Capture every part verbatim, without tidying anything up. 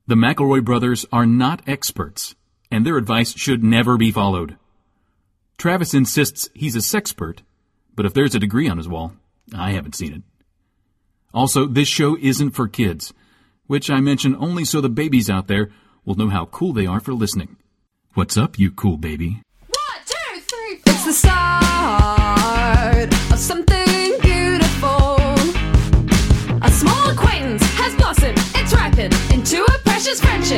The McElroy brothers are not experts, and their advice should never be followed. Travis insists he's a sexpert, but if there's a degree on his wall, I haven't seen it. Also, this show isn't for kids, which I mention only so the babies out there will know how cool they are for listening. What's up, you cool baby? One, two, three, four. It's the start of something beautiful. A small acquaintance has blossomed, it's ripened into a precious friendship.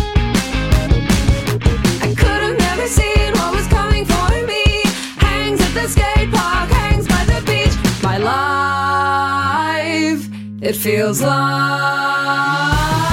I could have never seen what was coming for me. Hangs at the skate park, hangs by the beach. My life, it feels like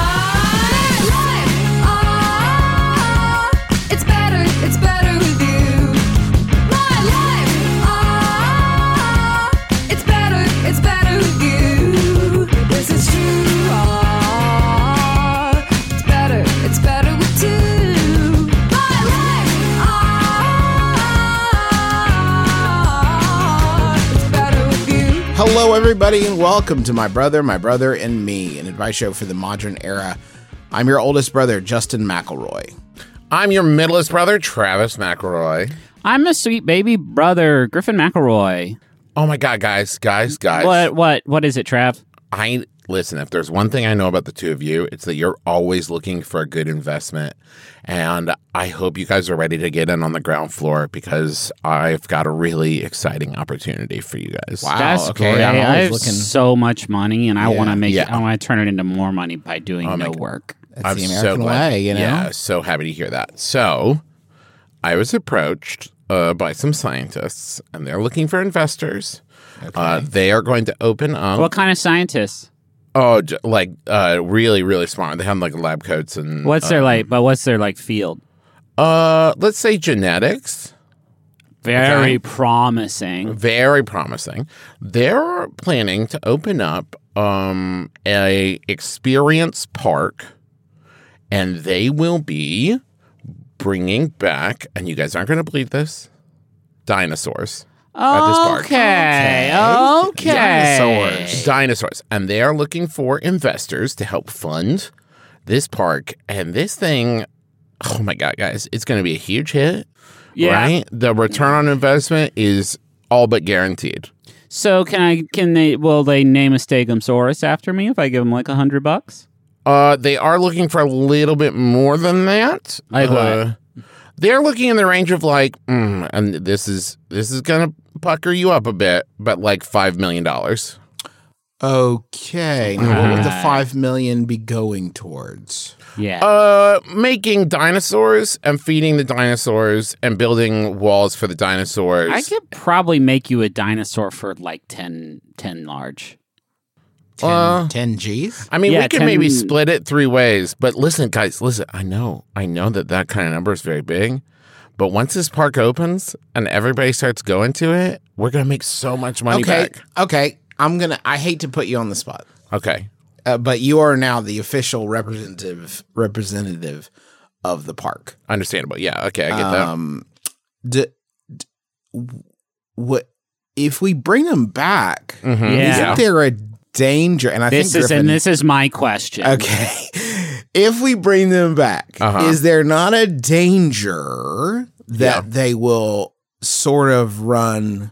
Hello, everybody, and welcome to My Brother, My Brother, and Me, an advice show for the modern era. I'm your oldest brother, Justin McElroy. I'm your middlest brother, Travis McElroy. I'm a sweet baby brother, Griffin McElroy. Oh my God, guys, guys, guys! What, what, what is it, Trav? I listen. If there's one thing I know about the two of you, it's that you're always looking for a good investment, and I hope you guys are ready to get in on the ground floor because I've got a really exciting opportunity for you guys. Wow, That's okay, great. I'm I always have looking- so much money, and I Yeah, want to make yeah. it. I want to turn it into more money by doing Oh my no God. work. That's I'm the so American glad. way, you know? Yeah, so happy to hear that. So, I was approached uh, by some scientists, and they're looking for investors. Uh, they are going to open up. What kind of scientists? Oh, j- like uh, really, really smart. They have like lab coats and. What's their uh, like? But what's their like field? Uh, let's say genetics. Very Okay. promising. Very promising. They're planning to open up um a experience park, and they will be bringing back. And you guys aren't going to believe this. Dinosaurs. At this park. Okay. Okay. Dinosaurs. Dinosaurs. And they are looking for investors to help fund this park. And this thing, oh my God, guys, it's going to be a huge hit. Yeah. Right? The return on investment is all but guaranteed. So can I? Can they? Will they name a Stegosaurus after me if I give them like a hundred bucks? Uh, they are looking for a little bit more than that. Like uh, They're looking in the range of like, mm, and this is this is going to pucker you up a bit, but like five million dollars. Okay. Now, what would the five million be going towards? Yeah. Uh, making dinosaurs and feeding the dinosaurs and building walls for the dinosaurs. I could probably make you a dinosaur for like ten, ten large. ten, Uh, ten G's? I mean, Yeah, we could ten maybe split it three ways. But listen, guys, listen. I know, I know that that kind of number is very big. But once this park opens and everybody starts going to it, we're gonna make so much money Okay. back. Okay. I'm going to, I hate to put you on the spot, Okay. uh, but you are now the official representative representative of the park. Understandable. Yeah. Okay. I get Um, d- d- what if we bring them back? that. Mhm. Yeah. Isn't there a danger? And I This think is Griffin, and this is my question. okay. If we bring them back, Uh-huh. is there not a danger that Yeah. they will sort of run?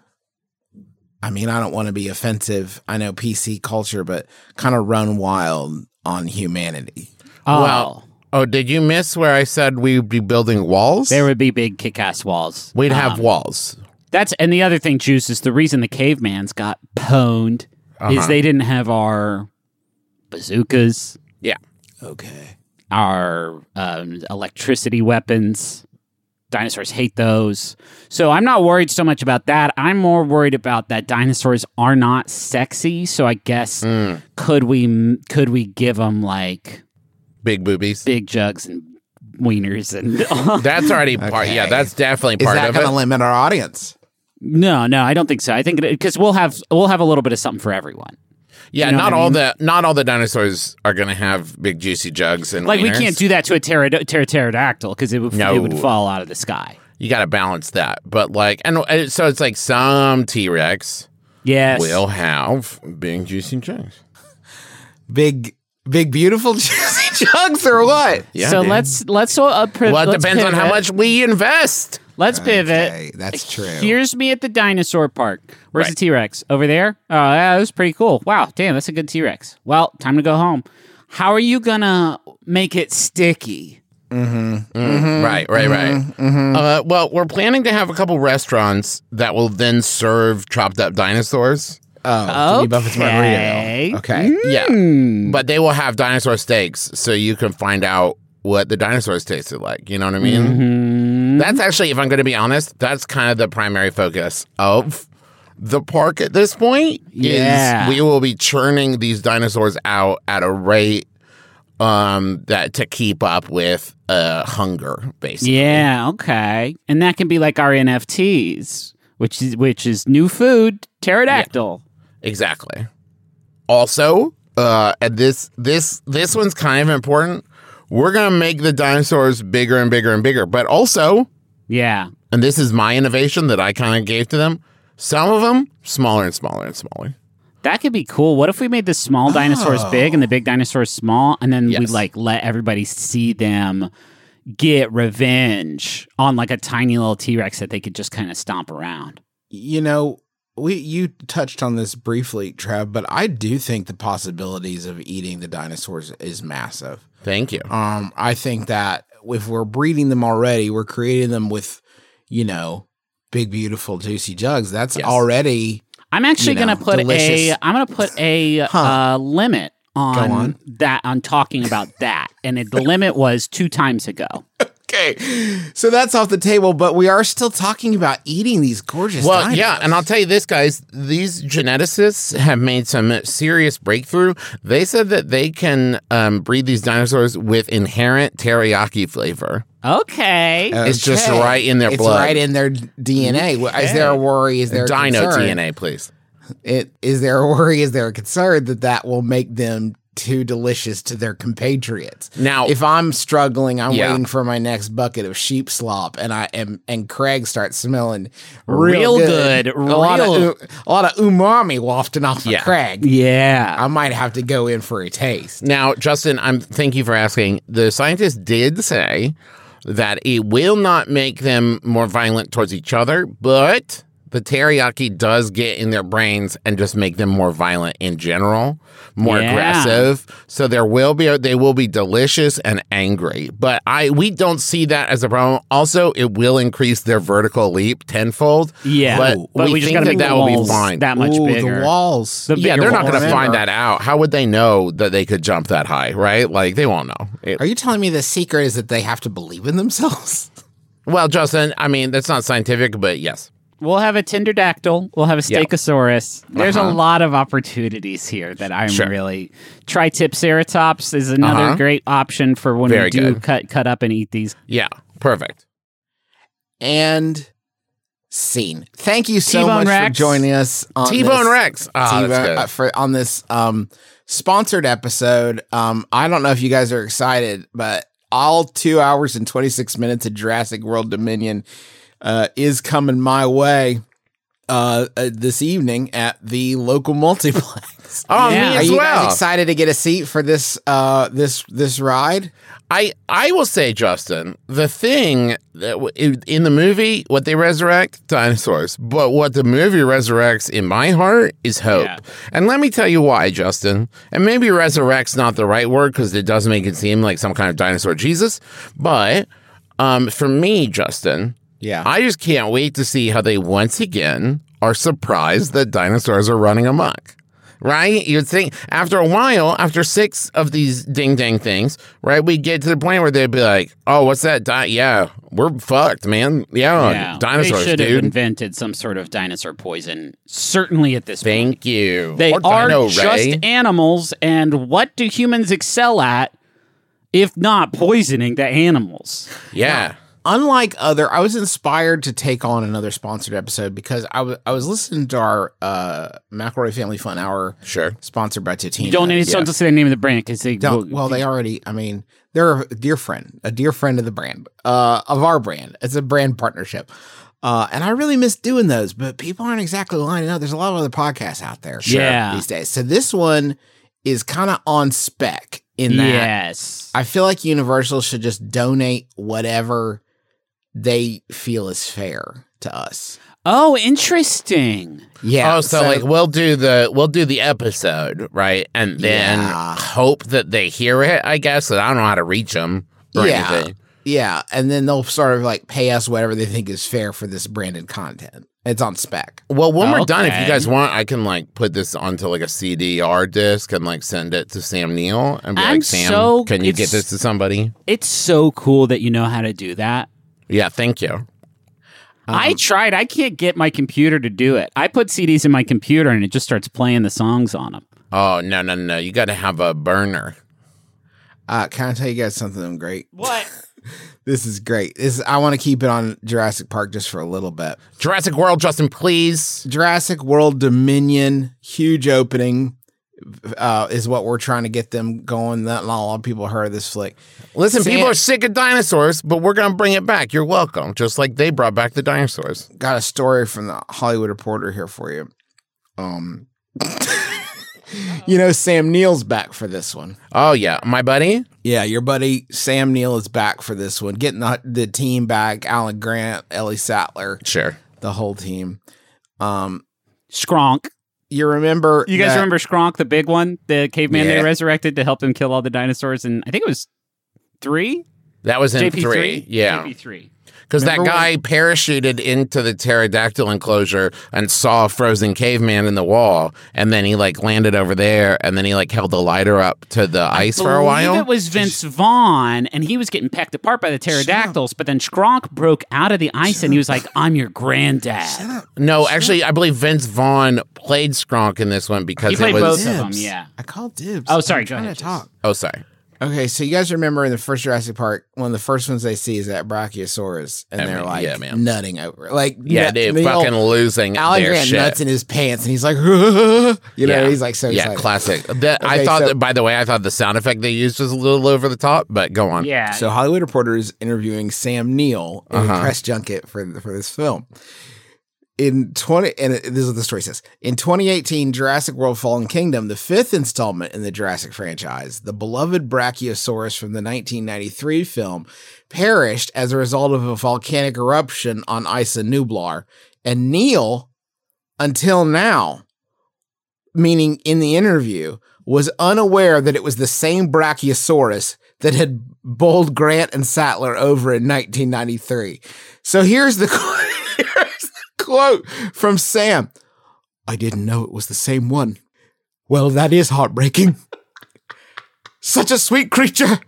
I mean, I don't want to be offensive. I know P C culture, but kind of run wild on humanity. Oh, Well, oh, did you miss where I said we'd be building walls? there would be big kick-ass walls. We'd have Um, walls. That's and the other thing, Juice, is the reason the cavemans got pwned is Uh-huh. they didn't have our bazookas, Yeah. Okay. our um, electricity weapons. Dinosaurs hate those. So I'm not worried so much about that. I'm more worried about that dinosaurs are not sexy. So I guess Mm. could we could we give them like Big boobies. big jugs and wieners and That's already part. Okay. Yeah, that's definitely Is part that of going it. to limit our audience? no, no, I don't think so. I think because we'll have we'll have a little bit of something for everyone. Yeah, You know not what I all mean? the not all the dinosaurs are going to have big juicy jugs and Like we wieners. can't do that to a pterod- pter- pterodactyl because it would No. it would fall out of the sky. You got to balance that, but like, and uh, so it's like some T Rex Yes. will have big juicy jugs. Big, big, beautiful juicy Jugs or what? Yeah, so dude. let's let's uh, pri- Well, it let's depends on how pivot. much we invest. Let's pivot. Okay, that's true. Here's me at the dinosaur park. Where's Right. the T-Rex? Over there? Oh, yeah, that was pretty cool. Wow, damn, that's a good T-Rex. Well, time to go home. How are you gonna make it sticky? Mm, right, right, right. Uh, well, we're planning to have a couple restaurants that will then serve chopped up dinosaurs. Oh, Jimmy Buffett's Okay. Margaritaville. Okay. Yeah, but they will have dinosaur steaks, so you can find out what the dinosaurs tasted like. You know what I mean? Mm-hmm. That's actually, if I'm going to be honest, that's kind of the primary focus of the park at this point. Yeah. Is we will be churning these dinosaurs out at a rate um, that to keep up with uh, hunger, basically. Yeah, okay. And that can be like our N F Ts, which is which is new food, pterodactyl. Exactly. Also, uh, and this this this one's kind of important. We're gonna make the dinosaurs bigger and bigger and bigger, but also, Yeah. and this is my innovation that I kind of gave to them. Some of them smaller and smaller and smaller. That could be cool. What if we made the small dinosaurs big and the big dinosaurs small, and then we Yes. like let everybody see them get revenge on like a tiny little T-Rex that they could just kind of stomp around. You know, we you touched on this briefly, Trev, but I do think the possibilities of eating the dinosaurs is massive. Thank you. Um, I think that if we're breeding them already, we're creating them with, you know, big, beautiful, juicy jugs. That's Yes. already I'm actually You know, gonna put delicious. a I'm gonna put a Huh. uh, limit on, on. that on talking about that, and it, the limit was two times ago. okay. So that's off the table, but we are still talking about eating these gorgeous. Well, dinosaurs. yeah, and I'll tell you this, guys. These geneticists have made some serious breakthrough. They said that they can um, breed these dinosaurs with inherent teriyaki flavor. Okay. It's just Okay. right in their it's blood. right in their D N A. Is there a worry? Is there a Dino concern? D N A, please. It is there a worry? Is there a concern that that will make them too delicious to their compatriots? Now- if I'm struggling, I'm Yeah. waiting for my next bucket of sheep slop, and I am and Craig starts smelling Real real, good, good, a lot of real- u- a lot of umami wafting off Yeah. of Craig. Yeah. I might have to go in for a taste. Now, Justin, I'm thank you for asking. The scientists did say that it will not make them more violent towards each other, but the teriyaki does get in their brains and just make them more violent in general, more Yeah. aggressive. So there will be they will be delicious and angry. But I we don't see that as a problem. Also, it will increase their vertical leap tenfold. Yeah. but, But we, we just think gotta that make that the will be walls fine. that much Ooh, bigger. the walls. The yeah, bigger they're not going to walls. find Remember- that out. How would they know that they could jump that high, right? Like, they won't know. It- Are you telling me the secret is that they have to believe in themselves? well, Justin, I mean, that's not scientific, but yes. We'll have a Tinderdactyl. We'll have a Yeah. Stegosaurus. There's Uh-huh. a lot of opportunities here that I'm Sure. really. Triceratops is another Uh-huh. great option for when Very we do good. cut cut up and eat these. Yeah, perfect. And scene. Thank you so T-Bone much Rex. for joining us on T-Bone this- Rex. Ah, T-Bone- that's good. uh, for on this um sponsored episode. Um, I don't know if you guys are excited, but all two hours and twenty six minutes of Jurassic World Dominion uh, is coming my way uh, uh, this evening at the local multiplex. Oh, Yeah. me Are as you well. guys excited to get a seat for this uh, this this ride? I I will say, Justin, the thing that w- in in the movie, what they resurrect, dinosaurs. But what the movie resurrects in my heart is hope. Yeah. And let me tell you why, Justin. And maybe resurrect's not the right word because it does make it seem like some kind of dinosaur Jesus. But um, for me, Justin, Yeah. I just can't wait to see how they once again are surprised that dinosaurs are running amok. Right? You'd think after a while, after six of these ding dang things, right, we get to the point where they'd be like, oh, what's that? Di- yeah, we're fucked, man. Yeah, yeah, dinosaurs, they should have dude. invented some sort of dinosaur poison. Certainly at this point. Thank you. They Or are Dino just Ray. animals, and what do humans excel at if not poisoning the animals? Yeah. Unlike other, I was inspired to take on another sponsored episode because I wa- I was listening to our uh, McElroy Family Fun Hour, Sure. sponsored by Titina. You don't need to Yeah. say the name of the brand because they Don't, well, they already. I mean, they're a dear friend, a dear friend of the brand, uh, of our brand. It's a brand partnership, uh, and I really miss doing those. But people aren't exactly lining up. There's a lot of other podcasts out there, Yeah. these days. So this one is kind of on spec. in that. Yes. I feel like Universal should just donate whatever they feel is fair to us. Oh, interesting. Yeah. Oh, so, like we'll do the we'll do the episode, right? And then Yeah. hope that they hear it, I guess. And I don't know how to reach them or yeah, anything. yeah, and then they'll sort of like pay us whatever they think is fair for this branded content. It's on spec. Well, when we're done, if you Okay. guys want, I can like put this onto like a C D R disc and like send it to Sam Neill and be I'm like, Sam, so- can you it's- get this to somebody? It's so cool that you know how to do that. Yeah, thank you. I tried. I can't get my computer to do it. I put C Ds in my computer and it just starts playing the songs on them. Oh no, no, no! You got to have a burner. Uh, can I tell you guys something great? What? This is great. This I want to keep it on Jurassic Park just for a little bit. Jurassic World, Justin, please. Jurassic World Dominion, huge opening, uh, is what we're trying to get them going. Not a lot of people heard of this flick. Listen, Sam- people are sick of dinosaurs, but we're gonna bring it back. You're welcome. Just like they brought back the dinosaurs. Got a story from the Hollywood Reporter here for you. Um, you know, Sam Neill's back for this one. Oh yeah, my buddy. Yeah, your buddy Sam Neill is back for this one. Getting the, the team back, Alan Grant, Ellie Sattler, Sure. the whole team. Um, Skronk. you remember You guys that- remember Skronk, the big one, the caveman Yeah. they resurrected to help him kill all the dinosaurs? And I think it was three? That was in J P three. three? Yeah. J P three. Because that Remember guy parachuted into the pterodactyl enclosure and saw a frozen caveman in the wall, and then he like landed over there, and then he like held the lighter up to the ice for a believe while. It was Vince Vaughn, and he was getting pecked apart by the pterodactyls. But then Skronk broke out of the ice, and he was like, "I'm your granddad." No, actually, I believe Vince Vaughn played Skronk in this one because He played it was. both of them. Dibs. Yeah. I called dibs. Oh, sorry, I'm go trying ahead, to talk. Oh, sorry. Okay, so you guys remember in the first Jurassic Park, one of the first ones they see is that Brachiosaurus, and I they're mean, like yeah, man. nutting over it. Like, Yeah, nut- dude, the fucking old- losing Alan their Grant shit. nuts in his pants, and he's like, you know, yeah. he's like so yeah, excited. classic. That, I Okay, thought, so- that, by the way, I thought the sound effect they used was a little over the top, but go on. Yeah. So Hollywood Reporter is interviewing Sam Neill in Uh-huh. a press junket for for this film. In twenty, and it- this is what the story says. In twenty eighteen, Jurassic World: Fallen Kingdom, the fifth installment in the Jurassic franchise, the beloved Brachiosaurus from the nineteen ninety-three film, perished as a result of a volcanic eruption on Isla Nublar, and Neill, until now, meaning in the interview, was unaware that it was the same Brachiosaurus that had bowled Grant and Sattler over in nineteen ninety-three. So here's the, here's the quote from Sam. I didn't know it was the same one. Well, that is heartbreaking. Such a sweet creature.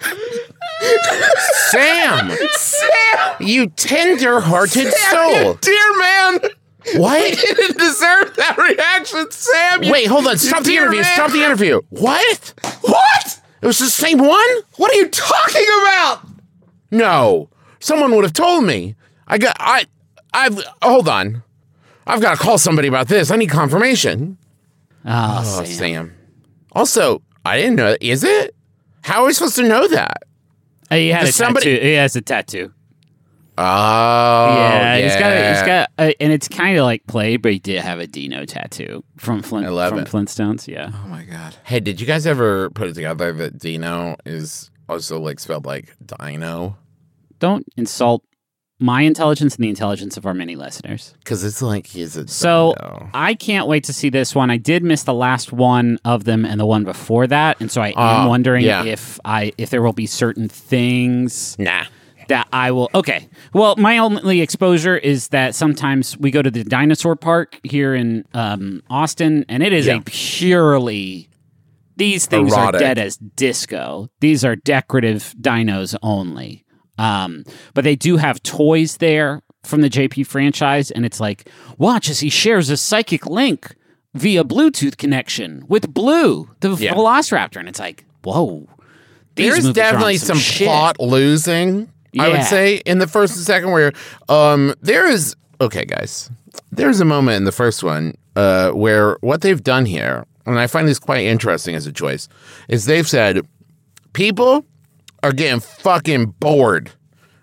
Sam! Sam! You tender-hearted soul! Dear man! What? You didn't deserve that reaction, Sam! you- Wait, hold on. you Stop the dear interview. man. Stop the interview. What? What? It was the same one? What are you talking about? No. Someone would have told me. I got, I, I've, hold on. I've got to call somebody about this. I need confirmation. Oh, Oh, Sam. Sam. Also, I didn't know. Is it? How are we supposed to know that? Uh, He had a Does somebody- tattoo. He has a tattoo. Oh, yeah, yeah. he's got. A, he's got, a, and it's kind of like played, but he did have a Dino tattoo from Flint. I love from it. Flintstones. Yeah. Oh my god. Hey, did you guys ever put it together that Dino is also like spelled like Dino? Don't insult my intelligence and the intelligence of our many listeners. Because it's like he's a So Dino. I can't wait to see this one. I did miss the last one of them and the one before that, and so I am Uh, wondering yeah. if I if there will be certain things Nah. that I will. Okay, well, my only exposure is that sometimes we go to the dinosaur park here in um, Austin, and it is Yeah. a purely these things Erotic. are dead as disco. These are decorative dinos only. Um, but they do have toys there from the J P franchise, and it's like, watch as he shares a psychic link via Bluetooth connection with Blue, the Yeah. Velociraptor, and it's like, whoa. These There's movies are on definitely some, shit. plot losing, I would Yeah. say, in the first and second where um there is okay, guys. There's a moment in the first one uh where what they've done here, and I find this quite interesting as a choice, is they've said people are getting fucking bored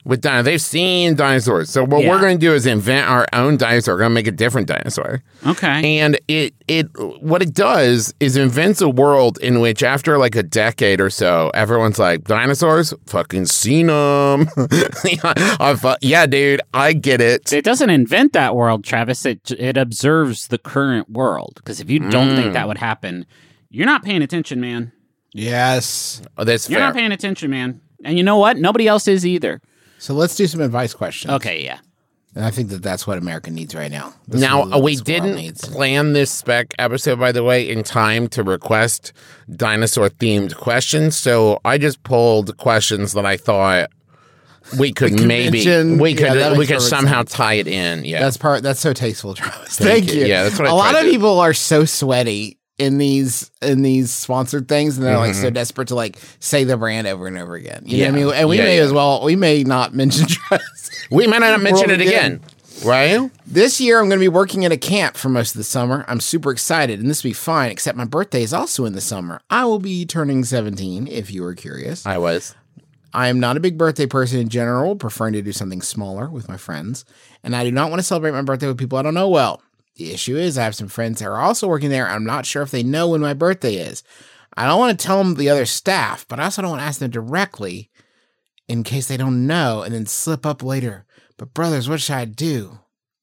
with dinosaurs. They've seen dinosaurs. So what Yeah. we're going to do is invent our own dinosaur. We're going to make a different dinosaur. Okay. And it it what it does is invents a world in which after like a decade or so, everyone's like, dinosaurs? Fucking seen them. Yeah, dude, I get it. It doesn't invent that world, Travis. It it observes the current world. Because if you don't Mm. think that would happen, you're not paying attention, man. Yes. Oh, that's You're fair. not paying attention, man. And you know what? Nobody else is either. So let's do some advice questions. Okay, yeah. And I think that that's what America needs right now. This Now, is what uh, we this world didn't needs. plan this spec episode, by the way, in time to request dinosaur-themed questions. So I just pulled questions that I thought we could, We could maybe mention- we yeah, could that we makes could perfect somehow sense. tie it in. Yeah, That's part. That's so tasteful, Travis. Thank Thank, you. you. Yeah, that's what I a lot tried of to- people are so sweaty in these in these sponsored things, and they're like Mm-hmm. so desperate to like say the brand over and over again. You Yeah. know what I mean? And we Yeah, may yeah. as well. We may not mention Travis. we might not mention World it again, right? This year, I'm going to be working at a camp for most of the summer. I'm super excited, and this will be fine, except my birthday is also in the summer. I will be turning seventeen, if you were curious. I was. I am not a big birthday person in general, preferring to do something smaller with my friends, and I do not want to celebrate my birthday with people I don't know well. The issue is I have some friends that are also working there. I'm not sure if they know when my birthday is. I don't want to tell them the other staff, but I also don't want to ask them directly in case they don't know and then slip up later. But brothers, what should I do?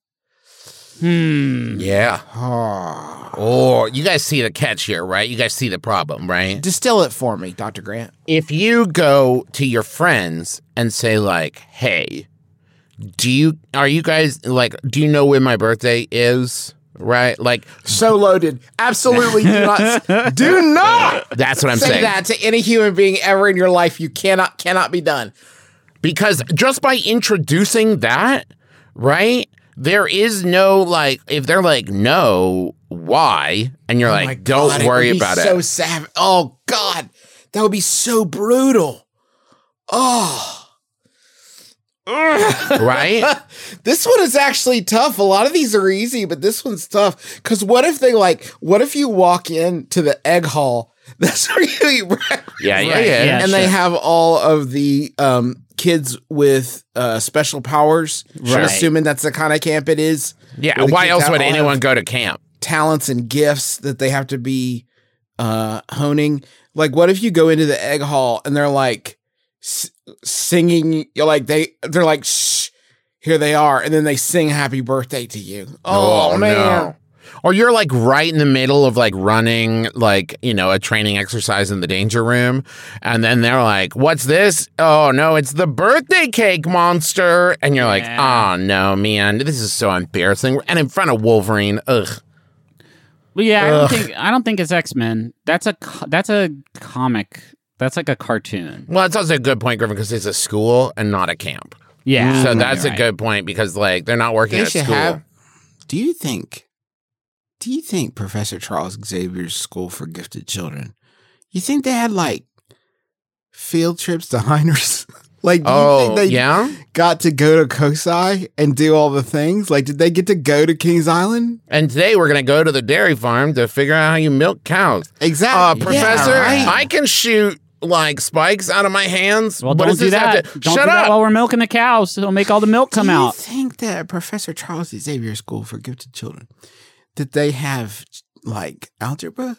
Hmm. Yeah. Oh. Or you guys see the catch here, right? You guys see the problem, right? Distill it for me, Doctor Grant. If you go to your friends and say like, "Hey, do you are you guys like do you know when my birthday is?" Right? Like So loaded. Absolutely do not do not that's what I'm say saying. that to any human being ever in your life. You cannot cannot be done. Because just by introducing that, right? There is no like if they're like, "No, why?" and you're Oh my like, "Don't God, it worry would be about so it." savage. Oh God, that would be so brutal. Oh. Right? This one is actually tough. A lot of these are easy, but this one's tough. Because what if they like, what if you walk into the egg hall? That's where you eat breakfast. Yeah, yeah, Right, yeah. yeah. And they sure. have all of the um, kids with uh, special powers. Right. Assuming that's the kind of camp it is. Yeah, Where the why kids else have- would all anyone have go to camp? talents and gifts that they have to be uh, honing? Like, what if you go into the egg hall and they're like s- singing? You're like they they're like, shh, here they are, and then they sing "Happy Birthday" to you. Oh, man. no. Or you're like right in the middle of like running like, you know, a training exercise in the danger room. And then they're like, "What's this?" "Oh, no, it's the birthday cake monster." And you're like, Yeah. "Oh, no, man, this is so embarrassing." And in front of Wolverine, ugh. Well, yeah, I don't think I don't think it's X-Men. That's a co- that's a comic. That's like a cartoon. Well, it's also a good point, Griffin, because it's a school and not a camp. Yeah. So right, that's a right. good point because like they're not working They at should school. have. Do you think? Do you think Professor Charles Xavier's School for Gifted Children? You think they had like field trips to Heiners? Like, do you Oh, think they yeah? got to go to Kosai and do all the things? Like, did they get to go to Kings Island? And today we're going to go to the dairy farm to figure out how you milk cows. Uh, Exactly. Professor, Yeah, right. I can shoot like spikes out of my hands. Well, What don't does do this have that. to- Don't Shut do that up. while we're milking the cows. It'll make all the milk come Do you out. think that Professor Charles Xavier School for Gifted Children, did they have like algebra?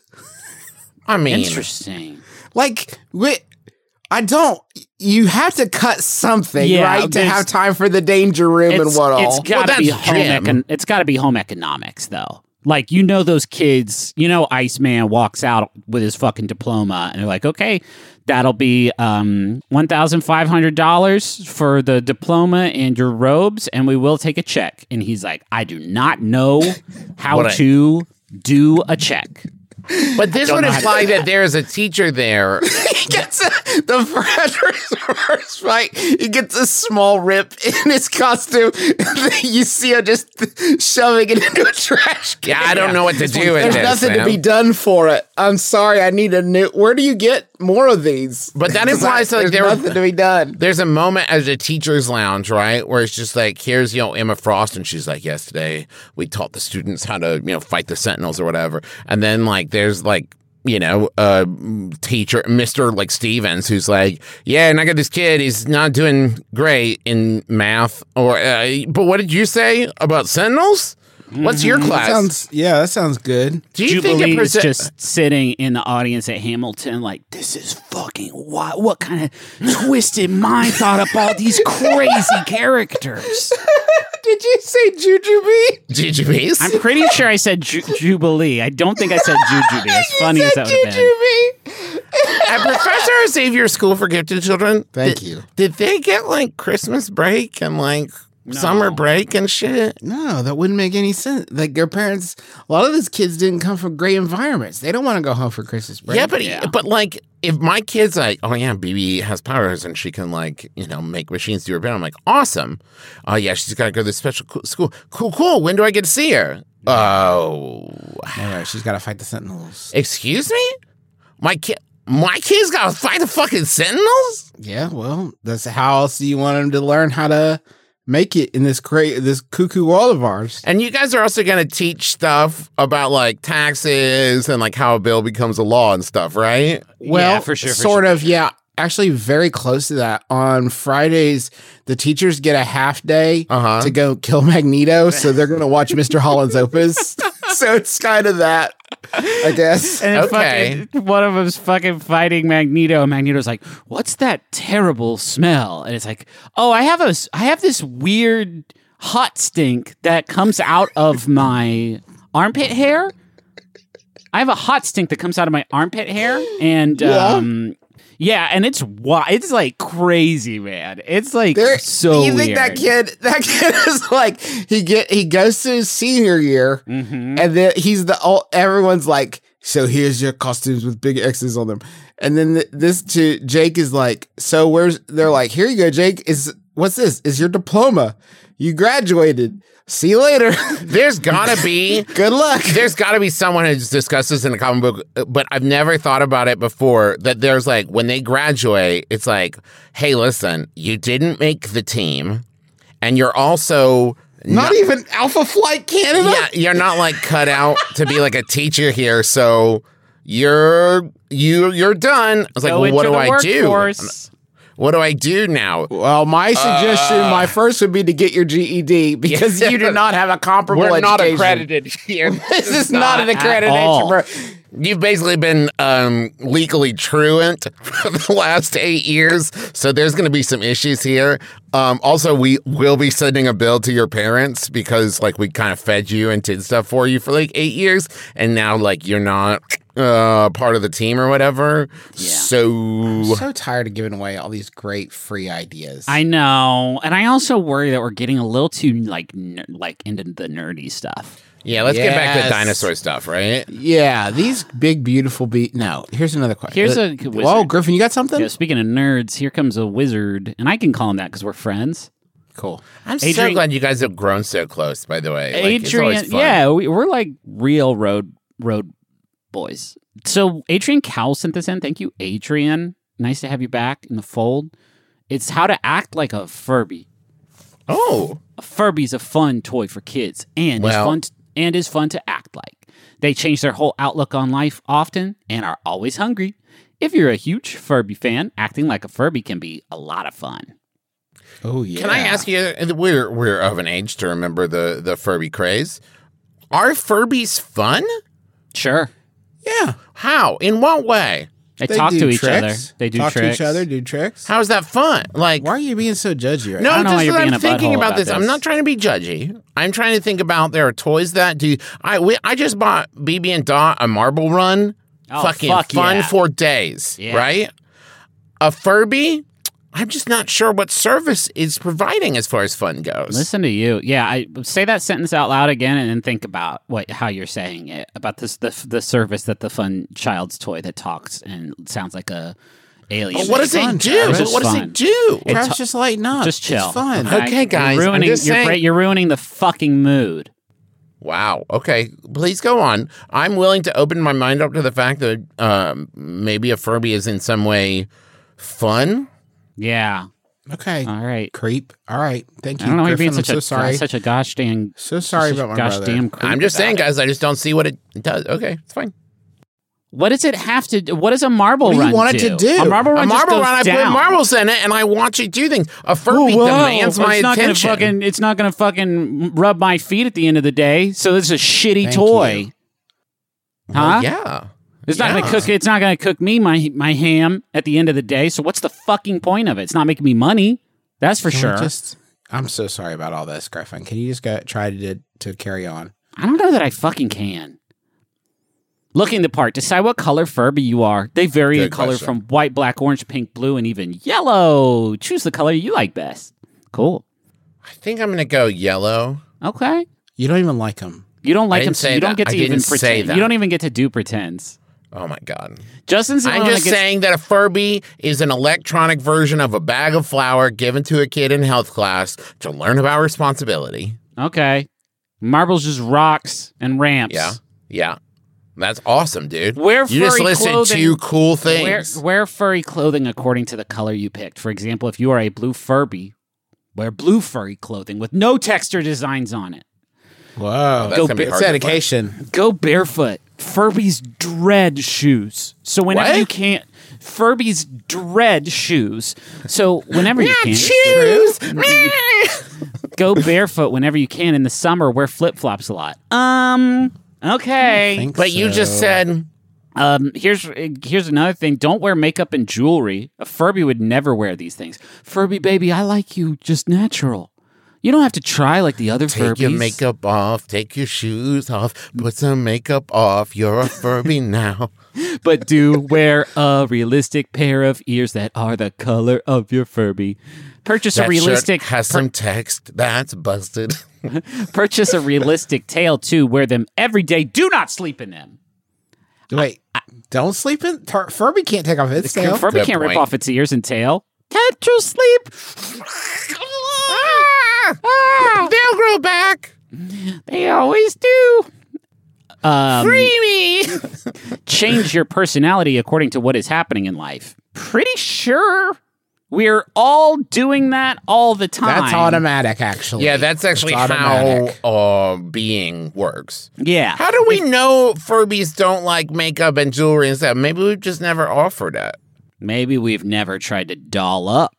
I mean, Interesting. Like, we, I don't. You have to cut something, Yeah, right, to there's- have time for the danger room and It's, what all. it's got to Well, be that's home. Jim. Econ- it's got to be home economics, though. Like, you know, those kids. You know, Iceman walks out with his fucking diploma, and they're like, "Okay, that'll be um, one thousand five hundred dollars for the diploma and your robes, and we will take a check." And he's like, "I do not know how What a- to do a check." but this would know how to- imply that there is a teacher there. He gets a, the first, first fight. He gets a small rip in his costume. And then you see him just shoving it into a trash can. Yeah, I don't know what to do with There's this. nothing to man. be done for it. I'm sorry. I need a new. Where do you get more of these? But that 'Cause implies I- like there's there nothing to be done. There's a moment at a teacher's lounge, right, where it's just like, here's, you know, Emma Frost, and she's like, "Yes, today we taught the students how to, you know, fight the Sentinels or whatever." And then like, there's like you know, uh, teacher, Mister like Stevens, who's like, yeah, and I got this kid. He's not doing great in math. Or, uh, but what did you say about Sentinels? What's your class? That sounds, yeah, that sounds good. Do you Jubilee think it is present- just sitting in the audience at Hamilton like, this is fucking wild. What kind of twisted mind thought up all these crazy characters? Did you say Jujubee? Jujubes? I'm pretty sure I said ju- Jubilee. I don't think I said Jujubee. As funny as that would have been. At Professor Xavier School for Gifted Children, Thank did, you. Did they get like Christmas break and like summer break and shit? No, that wouldn't make any sense. Like their parents, a lot of these kids didn't come from great environments. They don't want to go home for Christmas break. Yeah, but but like if my kid's like, oh yeah, B B has powers and she can like you know make machines do her better. I'm like, awesome. Oh yeah, she's got to go to this special co- school. Cool, cool. When do I get to see her? Oh, all right, she's got to fight the Sentinels. excuse me, my kid. My kid's got to fight the fucking Sentinels? Yeah, well, that's how else do you want them to learn how to make it in this cra- this cuckoo world of ours? And you guys are also going to teach stuff about like taxes and like how a bill becomes a law and stuff, right? Well, Yeah, for sure, for sort sure. of, yeah. Actually, very close to that. On Fridays, the teachers get a half day Uh-huh. to go kill Magneto, so they're going to watch Mister Holland's Opus. So it's kind of that, I guess. And then Okay. fucking, one of them's fucking fighting Magneto, and Magneto's like, "What's that terrible smell?" And it's like, "Oh, I have a, s- I have this weird hot stink that comes out of my armpit hair. I have a hot stink that comes out of my armpit hair, and Yeah. um, yeah, and it's wi- it's like crazy, man. It's like There- so you think weird. that kid? That kid is like he get he goes to his senior year, Mm-hmm. and then he's the old, everyone's like, so here's your costumes with big X's on them, and then th- this to Jake is like, so where's? They're like, here you go, Jake. Is what's this? Is your diploma? You graduated. See you later. There's got to be Good luck. There's got to be someone who's discussed this in a comic book, but I've never thought about it before. That there's like when they graduate, it's like, hey, listen, you didn't make the team, and you're also Not even Alpha Flight Canada. yeah, you're not like cut out to be like a teacher here. So you're you you're done. I was like, Go well, what into do the I do? workforce. What do I do now? Well, my suggestion, Uh. my first would be to get your G E D because you do not have a comparable We're not education. accredited here. This is not an at accreditation, all. bro. You've basically been um, legally truant for the last eight years, so there's going to be some issues here. Um, also, we will be sending a bill to your parents because, like, we kind of fed you and did stuff for you for like eight years, and now, like, you're not uh, part of the team or whatever. So, I'm so tired of giving away all these great free ideas. I know, and I also worry that we're getting a little too like ner- like into the nerdy stuff. yeah, let's get back to Yes. dinosaur stuff, right? yeah, these big, beautiful be No, here's another question. Here's Uh, a Whoa, wizard. Griffin, you got something? Yeah, speaking of nerds, here comes a wizard, and I can call him that because we're friends. Cool. I'm so Adrian- glad you guys have grown so close, by the way. Like, it's always Adrian, fun. yeah, we, we're like real road road boys. So Adrian Cowell sent this in. Thank you, Adrian. Nice to have you back in the fold. It's how to act like a Furby. Oh. A Furby's a fun toy for kids, and Well- is fun t- and is fun to act like. They change their whole outlook on life often and are always hungry. If you're a huge Furby fan, acting like a Furby can be a lot of fun. Oh, yeah. Can I ask you? We're we're of an age to remember the the Furby craze. Are Furbies fun? Sure, Yeah. How? In what way? they, talk do to each tricks. other. They do Talk tricks. to each other, do tricks. How is that fun? Like, Why are you being so judgy right no, I don't know just why you're that being I'm a thinking butthole about, about this. I'm this. not trying to be judgy. I'm trying to think about there are toys that do. I we, I just bought B B and Dot a marble run. Oh, Fucking fuck fun yeah. for days, Yeah. right? A Furby. I'm just not sure what service is providing as far as fun goes. Listen to you. Yeah, I say that sentence out loud again, and then think about what how you're saying it about this the the service that the fun child's toy that talks and sounds like a alien. But what does fun, it do? Travis. But It's what does fun. it do? It Travis, ta- just lighten up. Just chill. It's fun. Okay, guys, You're I'm ruining, just you're, saying. bra- you're ruining the fucking mood. Wow. Okay. Please go on. I'm willing to open my mind up to the fact that um, maybe a Furby is in some way fun. Yeah. Okay. All right. Creep. All right. Thank you. I don't know why you're Griffin. being such I'm a so sorry. such a gosh dang So sorry such a about my gosh brother. damn creep I'm just about saying, it. guys, I just don't see what it does. Okay, it's fine. What does it have to do? What does a marble What do you run want it to do? A marble run A just marble goes run, I down. put marbles in it, and I watch it do things. A Furby Whoa, demands but my it's not attention. Gonna fucking, it's not going to fucking rub my feet at the end of the day. So this is a shitty Thank toy. you. Well, Huh? yeah. It's not Yeah. going to cook. It's not going to cook me my my ham at the end of the day. So what's the fucking point of it? It's not making me money. That's for Can we sure. Just, I'm so sorry about all this, Griffin. Can you just go try to to carry on? I don't know that I fucking can. Looking the part, decide what color Furby you are. They vary Good in color question. from white, black, orange, pink, blue, and even yellow. Choose the color you like best. Cool. I think I'm going to go yellow. Okay. You don't even like them. You don't like didn't them, so say you don't that. get I to even didn't say pretend. that. You don't even get to do pretends. Oh, my God. Justin's the I'm one that just gets- saying that a Furby is an electronic version of a bag of flour given to a kid in health class to learn about responsibility. Okay. Marbles just rocks and ramps. Yeah. Yeah. That's awesome, dude. Wear you just furry listed clothing. two cool Wear, things. wear furry clothing according to the color you picked. For example, if you are a blue Furby, wear blue furry clothing with no texture designs on it. Whoa, That's Go gonna be big- it's hard to dedication. Go barefoot. Furby's dread shoes. So whenever What? you can't, Furby's dread shoes. So whenever you can, Choose. go barefoot whenever you can. In the summer, wear flip flops a lot. Um. Okay. Think But you just so. said Um. Here's here's another thing. Don't wear makeup and jewelry. A Furby would never wear these things. Furby baby, I like you just natural. You don't have to try like the other take Furbies. your makeup off, take your shoes off, put some makeup off. You're a Furby now. But do wear a realistic pair of ears that are the color of your Furby. Purchase That a realistic shirt has some text that's busted. purchase a realistic tail too. Wear them every day. Do not sleep in them. Wait, don't sleep in. Tar- Furby can't take off its tail. Furby Good can't rip point. off its ears and tail. Can't you sleep? Ah, they'll grow back. They always do. Um, Free me. change your personality according to what is happening in life. Pretty sure we're all doing that all the time. That's automatic, actually. Yeah, that's actually It's how automatic. uh, being works. Yeah. How do we know Furbies don't like makeup and jewelry and stuff? Maybe we've just never offered it. Maybe we've never tried to doll up.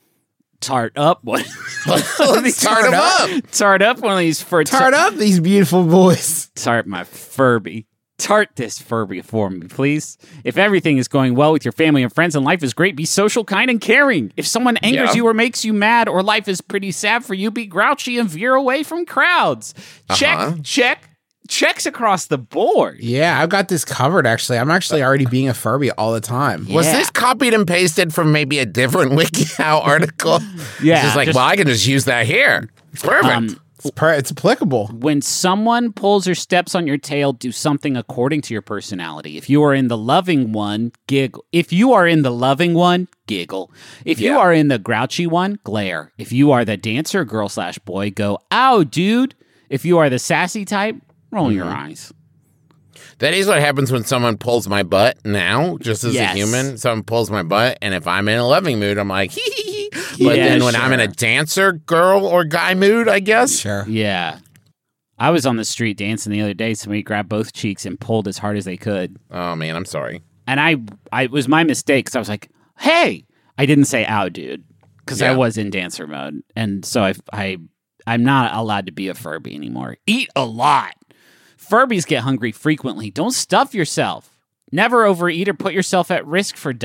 Tart up one. Let's start them up. Tart up one of these for Tart up these beautiful boys. Tart my Furby. Tart this Furby for me, please. If everything is going well with your family and friends and life is great, be social, kind, and caring. If someone angers Yeah. you or makes you mad or life is pretty sad for you, be grouchy and veer away from crowds. Check, Uh-huh. check, checks across the board. Yeah, I've got this covered, actually. I'm actually already being a Furby all the time. Was Yeah. this copied and pasted from maybe a different WikiHow article? Yeah, It's just like, just- well, I can just use that here. It's perfect. Um, It's, per- it's applicable. When someone pulls or steps on your tail, do something according to your personality. If you are in the loving one, giggle. If you are in the loving one, giggle. If you Yeah. are in the grouchy one, glare. If you are the dancer, girl slash boy, go, ow, dude. If you are the sassy type, roll your Mm-hmm. eyes. That is what happens when someone pulls my butt now, just as Yes. a human. Someone pulls my butt, and if I'm in a loving mood, I'm like, hee hee hee. But Yeah, then when I'm in a sure. dancer, girl, or guy mood, I guess. Sure. Yeah. I was on the street dancing the other day. Somebody grabbed both cheeks and pulled as hard as they could. Oh, man, I'm sorry. And I, I it was my mistake because I was like, "Hey!" I didn't say "ow, dude," because I Yeah. was in dancer mode, and so I, I, I'm not allowed to be a Furby anymore. Eat a lot. Furbies get hungry frequently. Don't stuff yourself. Never overeat or put yourself at risk for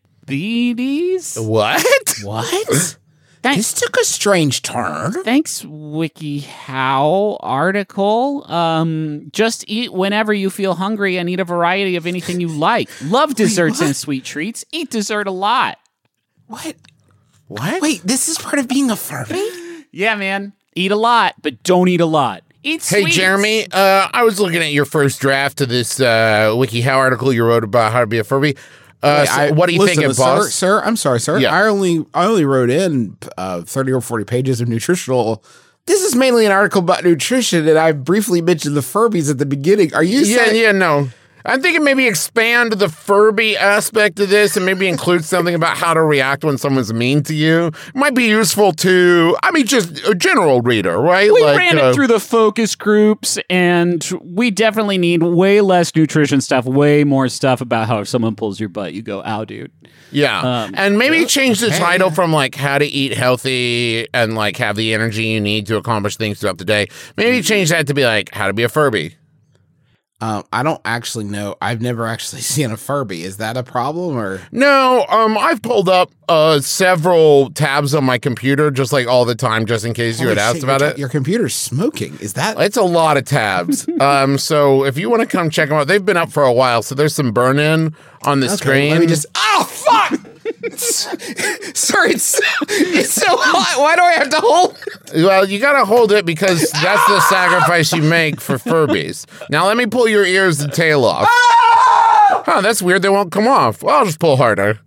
diabetes. What? What? Thanks, This took a strange turn. thanks, WikiHow article. Um, just eat whenever you feel hungry and eat a variety of anything you like. Love desserts and sweet treats. Eat dessert a lot. What? What? Wait, this is part of being a Furby? Yeah, man. Eat a lot, but don't eat a lot. Eat Hey, sweets. Jeremy, uh, I was looking at your first draft of this uh, WikiHow article you wrote about how to be a Furby. Uh, Wait, so I- what do you listen, think, sir, boss? Sir, I'm sorry, sir. Yeah. I only I only wrote in uh, thirty or forty pages of nutritional. This is mainly an article about nutrition, and I briefly mentioned the Furbies at the beginning. Are you Yeah, saying? yeah, no. I'm thinking maybe expand the Furby aspect of this and maybe include something about how to react when someone's mean to you. It might be useful to, I mean, just a general reader, right? We like, ran uh, it through the focus groups, and we definitely need way less nutrition stuff, way more stuff about how if someone pulls your butt, you go, ow, dude. Yeah. Um, and maybe change the okay. title from like how to eat healthy and like have the energy you need to accomplish things throughout the day. Maybe change that to be like how to be a Furby. Um, I don't actually know. I've never actually seen a Furby. Is that a problem or? No, um, I've pulled up uh several tabs on my computer just like all the time, just in case you Holy had asked shit, about your, it. Your computer's smoking. Is that? It's a lot of tabs. um, so if you want to come check them out, they've been up for a while. So there's some burn in on the Okay, screen. Let me just. Oh fuck! Sorry, it's so, it's so hot. Why do I have to hold? Well, you gotta hold it because that's the sacrifice you make for Furbies. Now let me pull your ears and tail off. Huh, that's weird. They won't come off. Well, I'll just pull harder.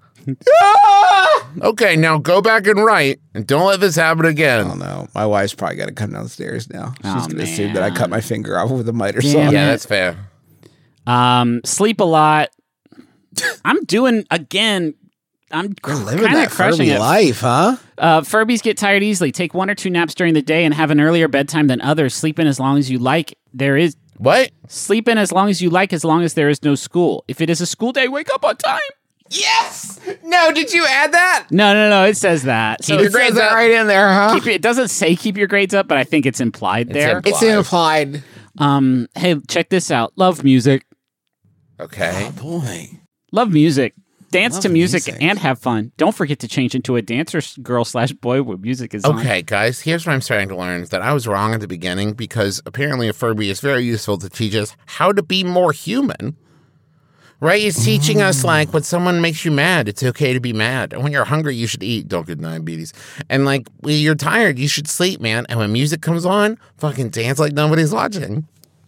Okay, now go back and write, and don't let this happen again. Oh no, my wife's probably got to come downstairs now. She's Oh, gonna assume that I cut man. my finger off with a miter Damn saw. it. Yeah, that's fair. Um, sleep a lot. I'm doing, again, I'm You're living kind that of crushing Furby it. life, huh? Uh, Furbies get tired easily. Take one or two naps during the day and have an earlier bedtime than others. Sleep in as long as you like. There is What? sleep in as long as you like, as long as there is no school. If it is a school day, wake up on time. Yes. No, did you add that? No, no, no. It says that. So Keep your it says grades that- right in there, huh? keep it, it doesn't say keep your grades up, but I think it's implied there. implied. It's implied. Um, hey, check this out. Love music. Okay. Oh boy. Love music. Dance Love to music, music. and have fun. Don't forget to change into a dancer s- girl slash boy where music is on. Okay, guys, here's what I'm starting to learn is that I was wrong at the beginning because apparently a Furby is very useful to teach us how to be more human. Right? It's teaching us, like, when someone makes you mad, it's okay to be mad. And when you're hungry, you should eat. Don't get diabetes. And, like, when you're tired, you should sleep, man. And when music comes on, fucking dance like nobody's watching.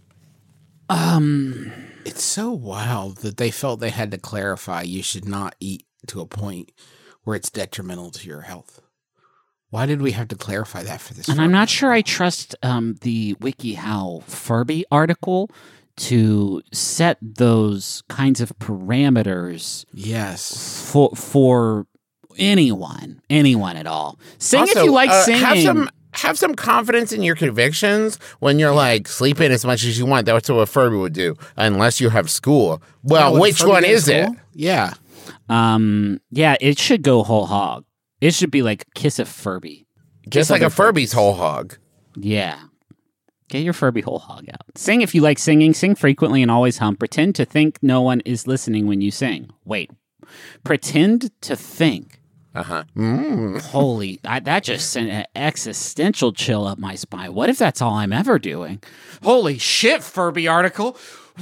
Um, It's so wild that they felt they had to clarify you should not eat to a point where it's detrimental to your health. Why did we have to clarify that for this? and I'm not sure I trust um, the WikiHow Furby article to set those kinds of parameters Yes. for for anyone, anyone at all. Sing Also, if you like uh, singing. Have some, have some confidence in your convictions when you're, like, sleeping as much as you want. That's what a Furby would do, unless you have school. Well, Oh, which Furby one in is it? school? Yeah. Um, yeah, it should go whole hog. It should be like kiss a Furby. Just like a Furby's whole hog. Yeah. Get your Furby whole hog out. Sing if you like singing. Sing frequently and always hum. Pretend to think no one is listening when you sing. Wait. Pretend to think. Uh-huh. Mm. Holy, I, that just sent an existential chill up my spine. What if that's all I'm ever doing? Holy shit, Furby article.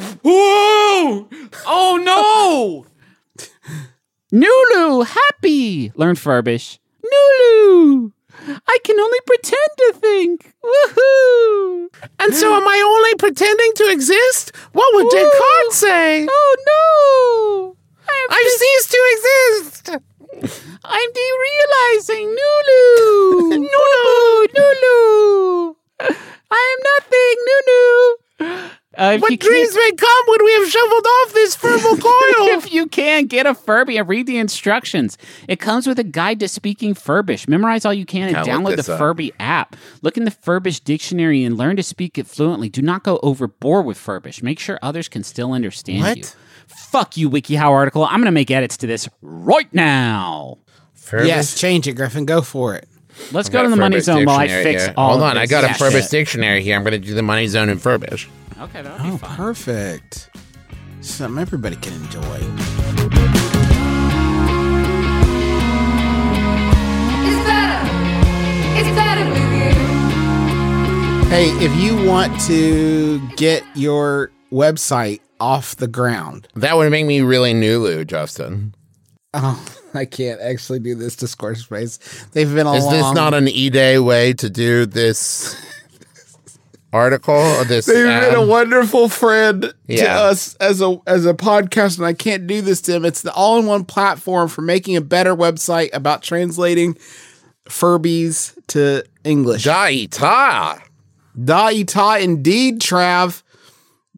Whoa! Oh no! Nulu, happy! Learn Furbish. Nulu! I can only pretend to think. Woohoo! And so am I only pretending to exist? What would Descartes say? Oh no! I'm, I've ceased to exist! I'm derealizing. Nulu! Nulu! Nulu! I am nothing. Nunu! Uh, if What you dreams can't- may come when we have shoveled off this fertile coil? If you can, get a Furby and read the instructions. It comes with a guide to speaking Furbish. Memorize all you can and Gotta look download this the up. Furby app. Look in the Furbish dictionary and learn to speak it fluently. Do not go overboard with Furbish. Make sure others can still understand What? you. Fuck you, WikiHow article. I'm going to make edits to this right now. Furbish? Yes, change it, Griffin. Go for it. Let's I go got to the money Furbish zone while I dictionary fix here. all Hold of on, I this got a shit. Furbish dictionary here. I'm going to do the money zone in Furbish. Okay, that would be Oh, fun. perfect. Something everybody can enjoy. It's better. It's better with you. Hey, if you want to get your website off the ground, That would make me really Nulu, Justin. oh, I can't actually do this to Squarespace. They've been a Is long. this not an E-Day way to do this article or this They've ad? been a wonderful friend to Yeah. us as a as a podcast, and I can't do this to them. It's the all-in-one platform for making a better website about translating Furbies to English. Daita. Da ita indeed, Trav.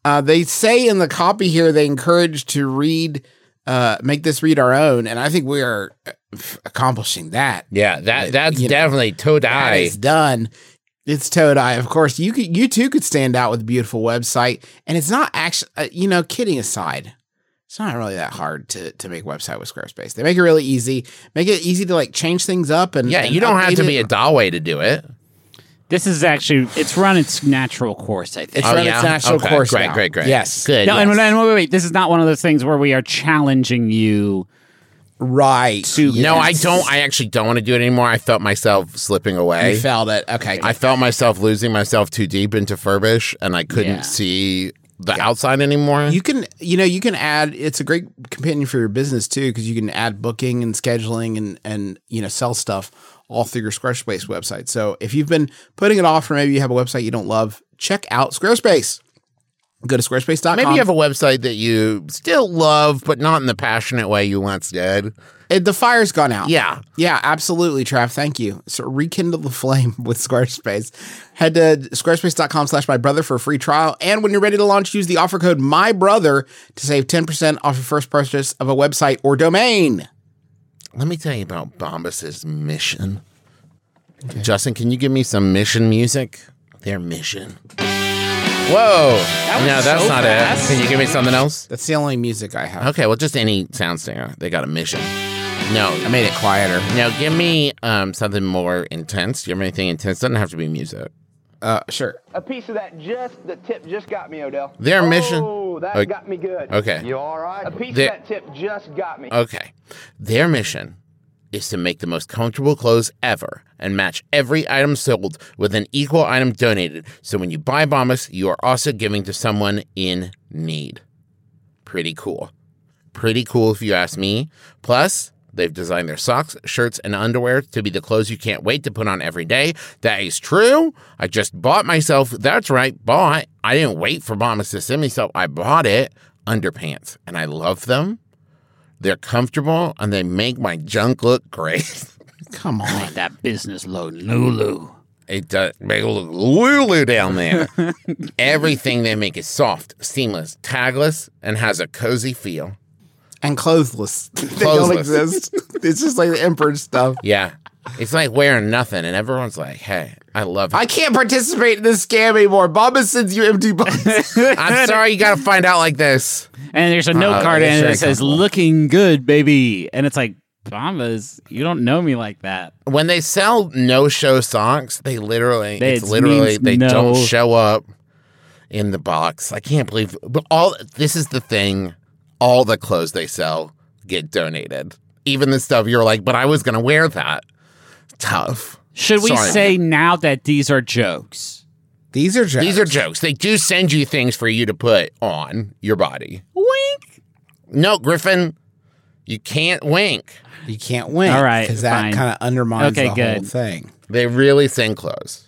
Uh, they say in the copy here they encourage to read, uh, make this read our own, and I think we are accomplishing that. Yeah, that that's You know, definitely toe That die. is done. It's Todai. Of course, you could, you too could stand out with a beautiful website, and it's not actually, uh, you know, kidding aside, it's not really that hard to to make a website with Squarespace. They make it really easy, make it easy to like change things up, and Yeah, and you don't have update to it. be a Dalway to do it. This is actually, it's run its natural course, I think. It's Oh, run yeah? its natural Okay, course great, now. great, great. Yes, Good. No, yes. and, and wait, wait, wait. This is not one of those things where we are challenging you. right. To- No, I Yes. don't. I actually don't want to do it anymore. I felt myself slipping away. You felt it. Okay. I felt myself losing myself too deep into Furbish, and I couldn't Yeah. see the outside anymore. You can, you know, you can add. It's a great companion for your business too, because you can add booking and scheduling and and you know sell stuff all through your Squarespace website. So if you've been putting it off, or maybe you have a website you don't love, check out Squarespace. Go to squarespace dot com. Maybe you have a website that you still love, but not in the passionate way you once did. It, the fire's gone out. Yeah. Yeah, absolutely, Trav. Thank you. So rekindle the flame with Squarespace. Head to squarespace.com slash my brother for a free trial. And when you're ready to launch, use the offer code my brother to save ten percent off your first purchase of a website or domain. Let me tell you about Bombas's mission. Justin, can you give me some mission music? Their mission. Whoa. was no, that's so not fast. it. Can you give me something else? That's the only music I have. Okay, well, just any sound stinger. They got a mission. No, I made it quieter. now give me um, something more intense. Do you have anything intense? Doesn't have to be music. Uh, sure. A piece of that just, the tip just got me, Odell. Their mission- Oh, that Okay. got me good. Okay. You all right? A piece Their- of that tip just got me. Okay. Their mission is to make the most comfortable clothes ever and match every item sold with an equal item donated. So when you buy Bombas, you are also giving to someone in need. Pretty cool. Pretty cool if you ask me. Plus, they've designed their socks, shirts, and underwear to be the clothes you can't wait to put on every day. That is true. I just bought myself, that's right, bought. I didn't wait for Bombas to send me stuff. I bought it, underpants, and I love them. They're comfortable, and they make my junk look great. Come on. That business load, Lulu. It does make it look Lulu down there. Everything they make is soft, seamless, tagless, and has a cozy feel. And clothless. They don't Clothesless. exist. It's just like the Emperor stuff. Yeah. It's like wearing nothing, and everyone's like, hey, I love it. I can't participate in this scam anymore. Bombas sends you empty bucks. I'm sorry you got to find out like this. And there's a note Uh, card it's in it very that says, comfortable. looking good, baby. And it's like, Bombas, you don't know me like that. When they sell no-show socks, they literally, They- it's it literally, means they no. don't show up in the box. I can't believe, but all, this is the thing, all the clothes they sell get donated. Even the stuff you're like, but I was going to wear that. Tough. Should we Sorry. say now that these are jokes? These are jokes. These are jokes. They do send you things for you to put on your body. Wink. No, Griffin, you can't wink. You can't win. All right, Because that fine. kind of undermines Okay, the good. whole thing. They really send clothes.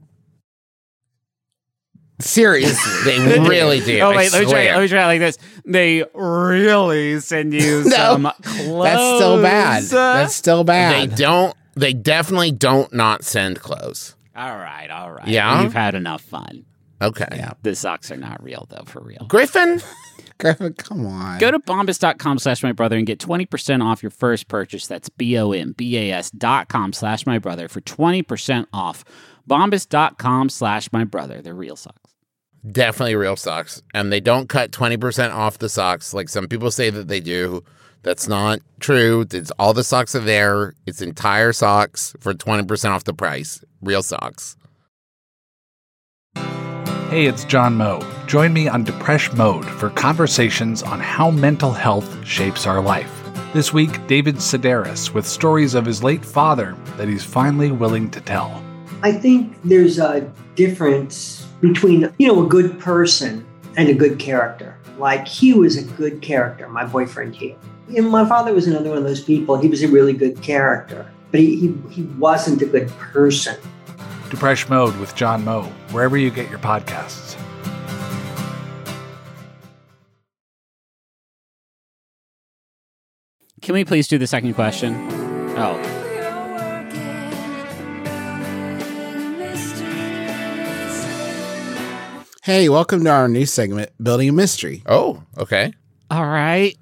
Seriously. They really do. Oh I wait, let me try. swear. Let me try it like this. They really send you some clothes. That's still bad. That's still They bad. don't. They definitely don't not send clothes. all right, all right. Yeah? You've had enough fun. Okay. Yeah. The socks are not real though, for real. Griffin, Griffin, come on. Go to bombas.com slash my brother and get twenty percent off your first purchase. That's B-O-M-B-A-S dot com slash my brother for twenty percent off. Bombas.com slash my brother. They're real socks. definitely real socks, and they don't cut twenty percent off the socks like some people say that they do. That's not true. It's all the socks are there. It's entire socks for twenty percent off the price. Real socks. Hey, it's John Moe. Join me on Depresh Mode for conversations on how mental health shapes our life. This week, David Sedaris with stories of his late father that he's finally willing to tell. I think there's a difference between, you know, a good person and a good character. Like Hugh is a good character, my boyfriend Hugh. And my father was another one of those people. He was a really good character, but he, he, he wasn't a good person. Depresh Mode with John Moe, wherever you get your podcasts. Can we please do the second question? Oh. Hey, welcome to our new segment, Building a Mystery. Oh, okay. All right.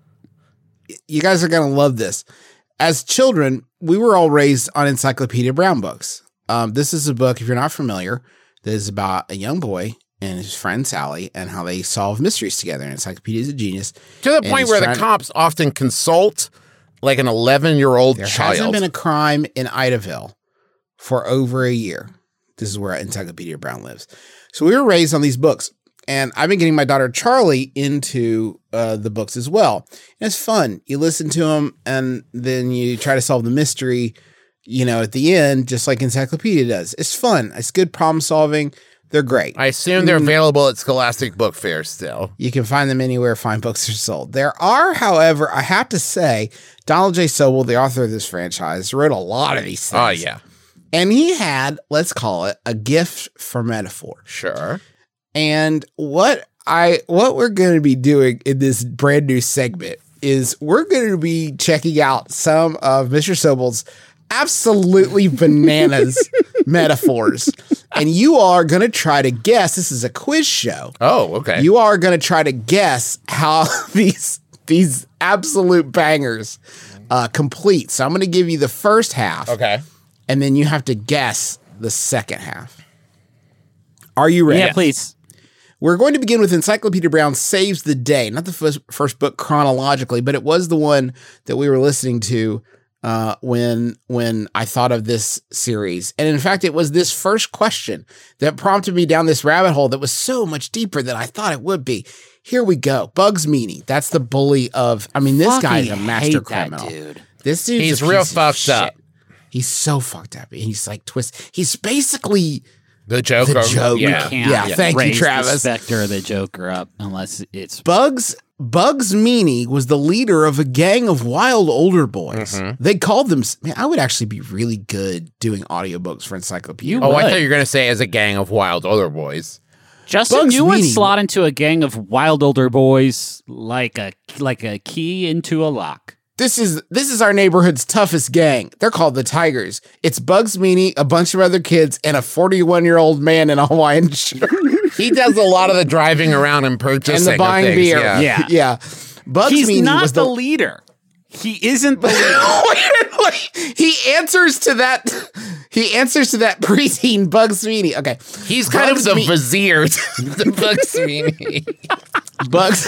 You guys are going to love this. As children, we were all raised on Encyclopedia Brown books. Um, this is a book, if you're not familiar, that is about a young boy and his friend Sally and how they solve mysteries together. And Encyclopedia is a genius. To the And point he's where the trying- cops often consult like an eleven-year-old There child. hasn't been a crime in Idaville for over a year. This is where Encyclopedia Brown lives. So we were raised on these books. And I've been getting my daughter Charlie into uh, the books as well. And it's fun. You listen to them and then you try to solve the mystery, you know, at the end, just like Encyclopedia does. It's fun. It's good problem solving. They're great. I assume they're available at Scholastic Book Fair still. You can find them anywhere fine books are sold. There are, however, I have to say, Donald J. Sobel, the author of this franchise, wrote a lot of these things. Oh, yeah. And he had, let's call it, a gift for metaphor. Sure. And what I what we're going to be doing in this brand new segment is we're going to be checking out some of Mister Sobel's absolutely bananas metaphors. And you are going to try to guess, this is a quiz show. Oh, okay. You are going to try to guess how these these absolute bangers uh, complete. So I'm going to give you the first half. Okay. And then you have to guess the second half. Are you ready? Yeah, please. We're going to begin with Encyclopedia Brown Saves the Day. Not the first, first book chronologically, but it was the one that we were listening to uh, when when I thought of this series. And in fact, it was this first question that prompted me down this rabbit hole that was so much deeper than I thought it would be. Here we go. Bugs Meany. That's the bully of, I mean, this guy is a Fucking master hate criminal. that dude. This dude's He's a real piece of fucked shit. up. He's so fucked up. He's like twist. He's basically The Joker. The Joker. Yeah. Can't Yeah, thank you, raise Travis. the Spectre of the Joker up unless it's Bugs. Bugs Meany was the leader of a gang of wild older boys. Mm-hmm. They called them. Man, I would actually be really good doing audiobooks for Encyclopedia. You Oh, I would. thought you were going to say as a gang of wild older boys. Justin, Bugs you would Meany- slot into a gang of wild older boys like a like a key into a lock. This is this is our neighborhood's toughest gang. They're called the Tigers. It's Bugs Meany, a bunch of other kids, and a forty-one-year-old man in a Hawaiian shirt He does a lot of the driving around and purchasing and the of buying things, beer. Yeah. Yeah. yeah. Bugs He's Meany not was the, the leader. He isn't the leader. Wait, wait. He answers to that. He answers to that preteen Bugs Meany. Okay, He's kind Bugs of the Me- vizier to the Bugs Meany. Bugs.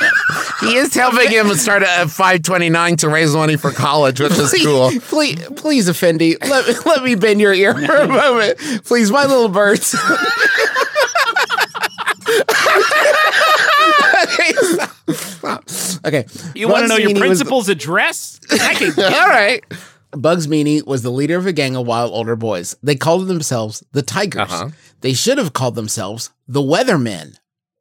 He is helping him start a five twenty-nine to raise money for college, which is cool. Please, please, Effendi, let, let me bend your ear for a moment. Please, my little birds. okay, stop. Stop. Okay. You want to Bugs know your Meany was the- principal's address? I can All right. Bugs Meany was the leader of a gang of wild older boys. They called themselves the Tigers. Uh-huh. They should have called themselves the Weathermen.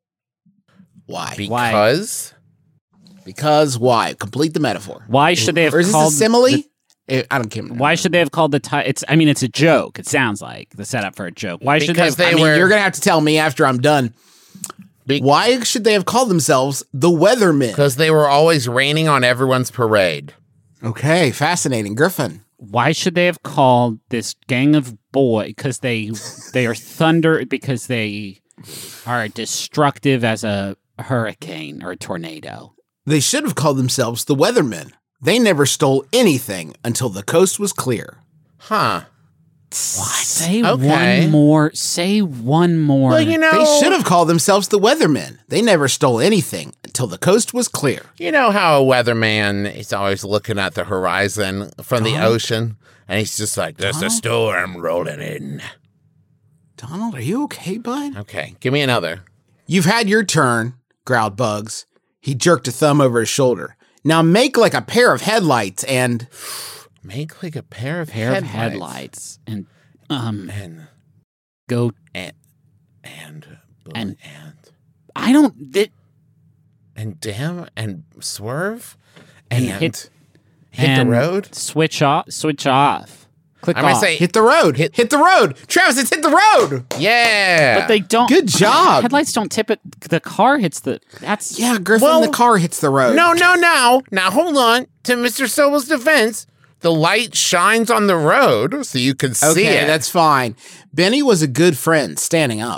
Why? Because Because why? Complete the metaphor. Why should they have Or is this a called simile? the- Eh, I don't care. Why should they have called the ti- It's. I mean, it's a joke. It sounds like the setup for a joke. Why should Because they? they Have, I mean, were- you're gonna have to tell me after I'm done. Be- Why should they have called themselves the Weathermen? because they were always raining on everyone's parade. Okay, fascinating, Griffin. why should they have called this gang of boy? Because they they are thunder. Because they are destructive as a hurricane or a tornado. They should have called themselves the Weathermen. They never stole anything until the coast was clear. Huh. Say Okay. one more. Say one more. Well, you know, They should have called themselves the Weathermen. They never stole anything until the coast was clear. you know how a weatherman is always looking at the horizon from the Donald? ocean, and he's just like, "There's a Donald? storm rolling in." Donald, are you okay, bud? Okay, give me another. You've had your turn, growled Bugs. He jerked a thumb over his shoulder. Now make like a pair of headlights and... Make like a pair of pair of headlights. headlights and um and go. and and boom, And- and I don't. That, and damn and swerve and, And hit hit- hit the and road. Switch off. Switch off. Click I might off. say Hit the road. Hit, Hit- the road. Travis, it's hit the road. Yeah, but they don't. Good job. Headlights don't tip it. The car hits the. That's Yeah, Griffin, Well- the car hits the road. No, no, no. Now hold on. To Mister Sobel's defense, the light shines on the road so you can see Okay, it. that's fine. Benny was a good friend, standing up.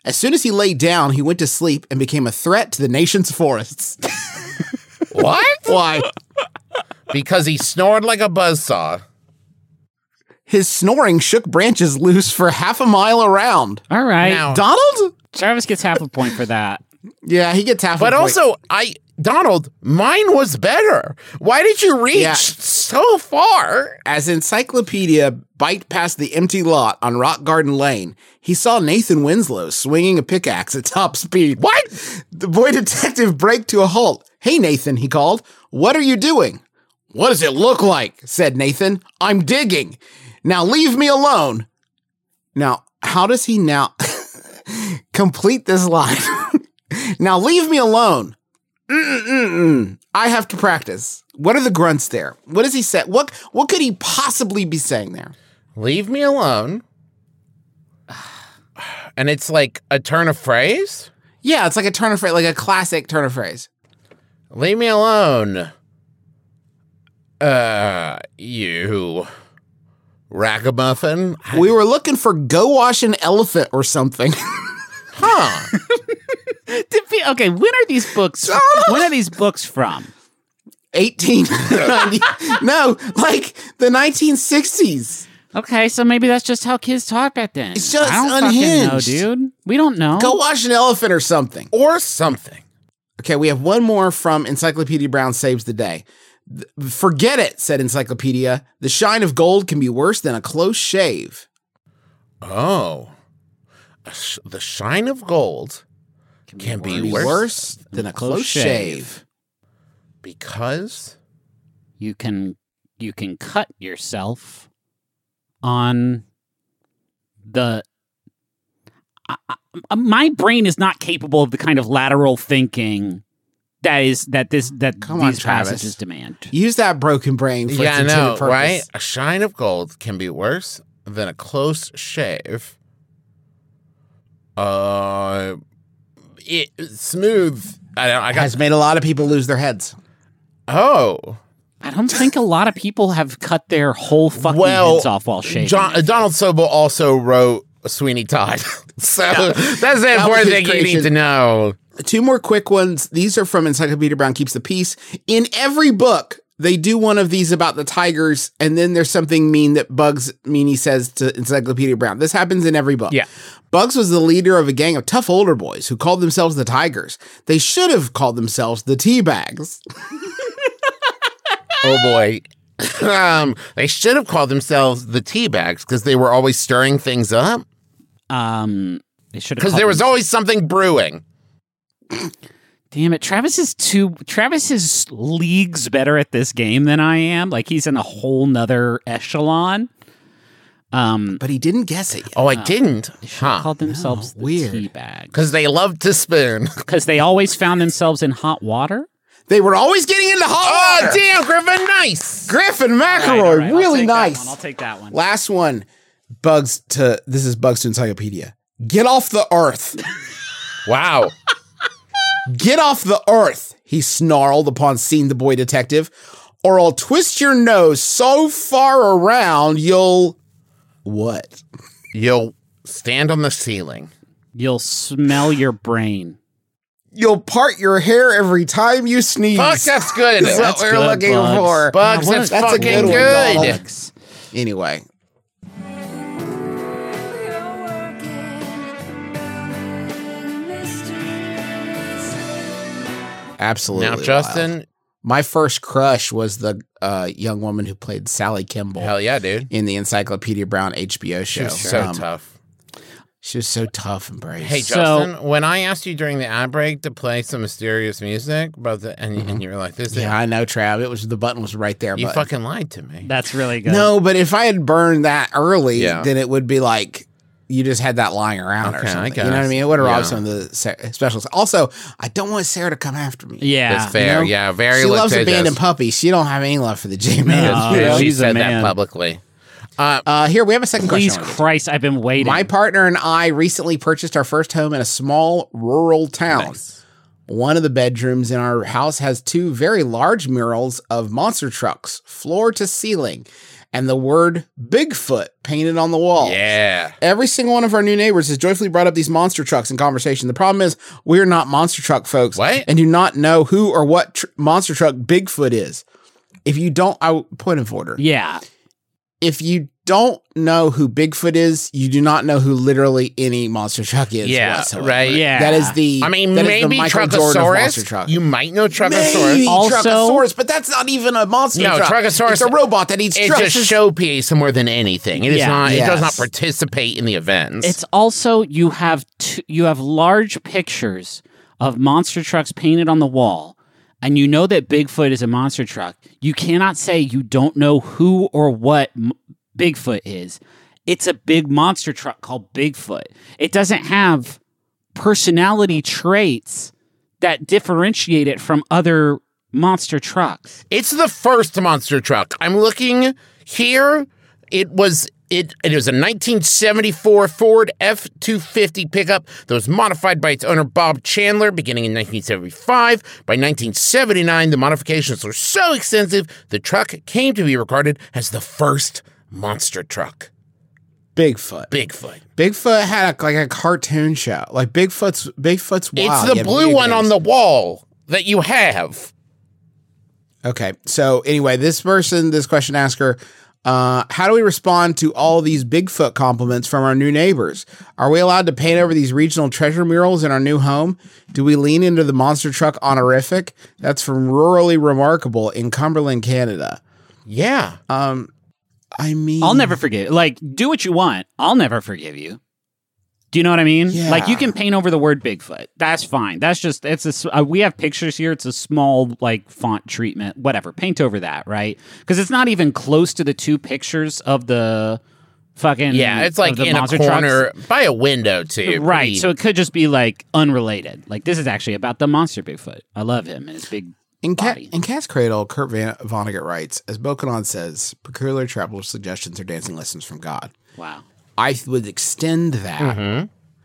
As soon as he lay down, he went to sleep and became a threat to the nation's forests. What? Why? Because he snored like a buzzsaw. His snoring shook branches loose for half a mile around. All right. Now- Donald? Travis gets half a point for that. Yeah, he gets half But a point. also, I Donald, mine was better. Why did you reach Yeah. so far? As Encyclopedia biked past the empty lot on Rock Garden Lane, he saw Nathan Winslow swinging a pickaxe at top speed. What? The boy detective braked to a halt. Hey, Nathan, he called. What are you doing? What does it look like? Said Nathan. I'm digging. Now leave me alone. Now, how does he now complete this line? Now leave me alone. Mm-mm-mm. I have to practice. What are the grunts there? What does he say? What what could he possibly be saying there? Leave me alone. And it's like a turn of phrase? Yeah, it's like a turn of phrase, like a classic turn of phrase. Leave me alone. Uh, you ragamuffin. We were looking for go wash an elephant or something. Huh. Okay, when are these books? When are these books from? eighteen ninety No, like the nineteen sixties. Okay, so maybe that's just how kids talk back then. It's just I don't unhinged. fucking know, dude. We don't know. Go wash an elephant or something. Or something. Okay, we have one more from Encyclopedia Brown Saves the Day. Th- Forget it, said Encyclopedia. The shine of gold can be worse than a close shave. Oh. A sh- the shine of gold can, be, Be worse, worse than a close shave. because You can you can cut yourself on the. I, I, my brain is not capable of the kind of lateral thinking that is that this that Come on, these Travis. passages demand. Use that broken brain for yeah, I its know, intended purpose. right? A shine of gold can be worse than a close shave. Uh, it smooth. I don't. I got. Has made a lot of people lose their heads. Oh, I don't think a lot of people have cut their whole fucking well, heads off while shaving. John, uh, Donald Sobel also wrote Sweeney Todd, so that's the That was important his thing you creation. need to know. Two more quick ones. These are from Encyclopedia Brown Keeps the Peace. In every book, they do one of these about the tigers, and then there's something mean that Bugs Meany says to Encyclopedia Brown. This happens in every book. Yeah. Bugs was the leader of a gang of tough older boys who called themselves the Tigers. They should have called themselves the Teabags. Oh boy. um, they should have called themselves the Teabags because they were always stirring things up. Um, they should have Because there was always something brewing. Damn it, Travis is too. Travis is leagues better at this game than I am. Like he's in a whole nother echelon. Um, But he didn't guess it yet. Oh, I didn't. they should have Huh. called themselves the weird. Teabags Because they loved to spoon. because they always found themselves in hot water. They were always getting into hot Oh, water. damn, Griffin, nice. Griffin All right, McElroy, all right, I'll really take that nice. one. I'll take that one. Last one. Bugs to, this is Bugs to Encyclopedia. Get off the earth. Wow. Get off the earth, he snarled upon seeing the boy detective, or I'll twist your nose so far around you'll... What? You'll stand on the ceiling. You'll smell your brain. You'll part your hair every time you sneeze. Fuck, that's good. That's what That's we're good, looking Bugs. for. Bugs, what that's a- that's a fucking good one, good. Donald. Bugs. Anyway. Absolutely. Now, wild. Justin, My first crush was the uh, young woman who played Sally Kimball hell yeah, dude. in the Encyclopedia Brown H B O show. She was so Um, tough. She was so tough and brave. Hey, So- Justin, when I asked you during the ad break to play some mysterious music, about the, and, and you were like, this is yeah, I know, Trav. It was the button was right there. you but fucking lied to me. That's really good. no, but if I had burned that early, Yeah. then it would be like you just had that lying around Okay, or I something. You know what I guess. mean? It would have robbed Yeah. some of the se- specials. Also, I don't want Sarah to come after me. Yeah. That's fair. know? Yeah, very She loves litigious. abandoned puppies. She don't have any love for the J man. No. She- Oh, she he's a said man. that publicly. Uh, here we have a second Please, question. Christ, I've been waiting. My partner and I recently purchased our first home in a small rural town. Nice. One of the bedrooms in our house has two very large murals of monster trucks, floor to ceiling. and the word Bigfoot painted on the wall. Yeah. Every single one of our new neighbors has joyfully brought up these monster trucks in conversation. The problem is we're not monster truck folks What? and do not know who or what tr- monster truck Bigfoot is. If you don't, I point of order. Yeah. If you don't know who Bigfoot is, you do not know who literally any monster truck is. Yeah, whatsoever. right. Yeah. That is the. I mean, that is the maybe Michael Jordan of monster Truckosaurus. truck. You might know Truckosaurus. Maybe Also- Truckosaurus, but that's not even a monster No, truck. Truckosaurus- It's a robot that eats It's trucks. just showpiece more than anything. It is Yeah. not. It does not Yes. participate in the events. It's also you have t- you have large pictures of monster trucks painted on the wall, and you know that Bigfoot is a monster truck. You cannot say you don't know who or what m- Bigfoot is. It's a big monster truck called Bigfoot. It doesn't have personality traits that differentiate it from other monster trucks. It's the first monster truck. I'm looking here. It was it. It was a nineteen seventy-four Ford F two fifty pickup that was modified by its owner Bob Chandler beginning in nineteen seventy-five. By nineteen seventy-nine, the modifications were so extensive the truck came to be regarded as the first monster truck. Bigfoot. Bigfoot. Bigfoot had a, like a cartoon show. Like Bigfoot's Bigfoot's wild. It's He the had blue video one on games. the wall that you have. Okay. So anyway, this person, this question asker, uh, how do we respond to all these Bigfoot compliments from our new neighbors? Are we allowed to paint over these regional treasure murals in our new home? Do we lean into the monster truck honorific? That's from Rurally Remarkable in Cumberland, Canada. Yeah. Um, I mean, I'll never forgive. Like, do what you want. I'll never forgive you. Do you know what I mean? Yeah. Like, you can paint over the word Bigfoot. That's fine. That's just, it's a, s- uh, we have pictures here. It's a small, like, font treatment, whatever. Paint over that, right? Because it's not even close to the two pictures of the fucking, Yeah, it's of like the in a monster corner trucks. by a window, too. Right. Pretty- So it could just be, like, unrelated. Like, this is actually about the monster Bigfoot. I love him and his big In, Cat, body. in Cat's Cradle, Kurt Van- Vonnegut writes, as Bokanon says, peculiar traveler suggestions are dancing lessons from God. Wow. I would extend that Mm-hmm.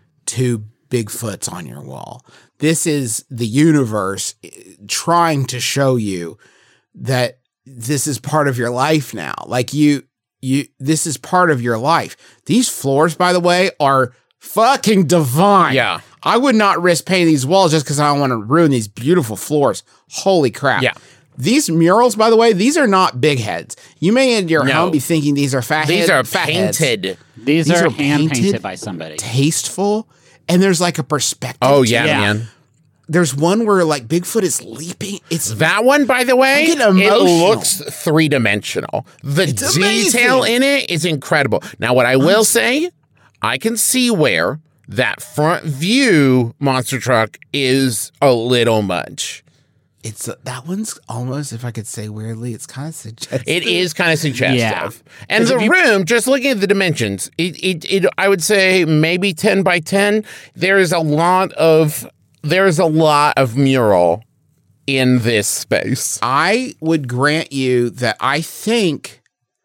to Bigfoot's on your wall. This is the universe eh, trying to show you that this is part of your life now. Like you, you, this is part of your life. These floors, by the way, are fucking divine. Yeah. I would not risk painting these walls just because I don't want to ruin these beautiful floors. Holy crap. Yeah. These murals, by the way, these are not big heads. You may in your No. home be thinking these are fat These head- are fat heads. painted. These, These are, are hand painted, painted? by somebody. Tasteful, and there's like a perspective. Oh, to yeah, it. Yeah. man. There's one where like Bigfoot is leaping. It's That one, by the way, I get it emotional. looks three dimensional. The It's detail amazing. in it is incredible. Now, what I will say, I can see where that front view monster truck is a little much. it's uh, that one's almost, if I could say weirdly, it's kind of suggestive. It is kind of suggestive. Yeah. And 'Cause the if you- room, just looking at the dimensions, it, it, it, I would say maybe ten by ten. There is a lot of, there is a lot of mural in this space. I would grant you that I think,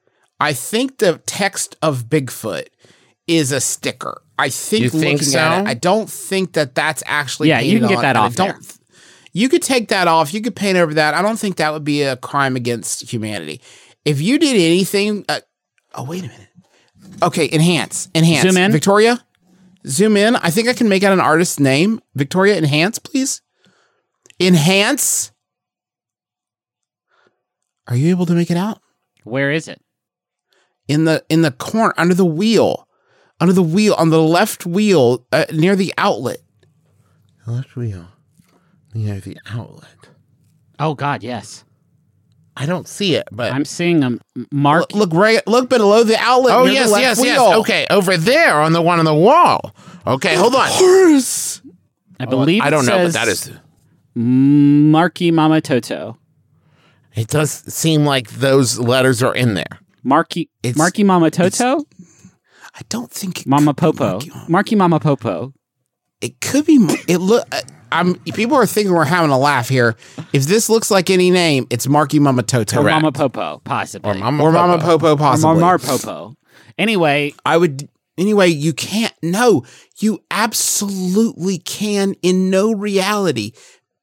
I think the text of Bigfoot is a sticker. I think You think looking at so? it, I don't think that that's actually Yeah, you painted can get on, that and I off don't. there. You could take that off. You could paint over that. I don't think that would be a crime against humanity. If you did anything, uh, oh wait a minute. Okay, enhance, enhance. Zoom in. Victoria. Zoom in. I think I can make out an artist's name. Victoria, enhance, please. Enhance. Are you able to make it out? Where is it? In the in the corner, under the wheel, under the wheel, on the left wheel, uh, near the outlet. Left wheel near the outlet. Oh, God, yes. I don't see it, but I'm seeing a mark. Look, look right. Look below the outlet. oh near yes, the left yes, wheel. yes. Okay, over there on the one on the wall. Okay, hold on. Horse. I believe I don't it know, but says that is. Marky Mama Toto. It does seem like those letters are in there. Marky It's- Marky Mama Toto? I don't think it Mama could be Popo. Marky Mama. Marky Mama Popo. It could be. Mar- It look. uh, I'm. People are thinking we're having a laugh here. If this looks like any name, it's Marky Mama Toto Or Correct. Mama Popo, possibly. Or Mama or Mama Popo. Popo, Or possibly. Mar Popo. Anyway, I would. Anyway, you can't. No, you absolutely can. In no reality,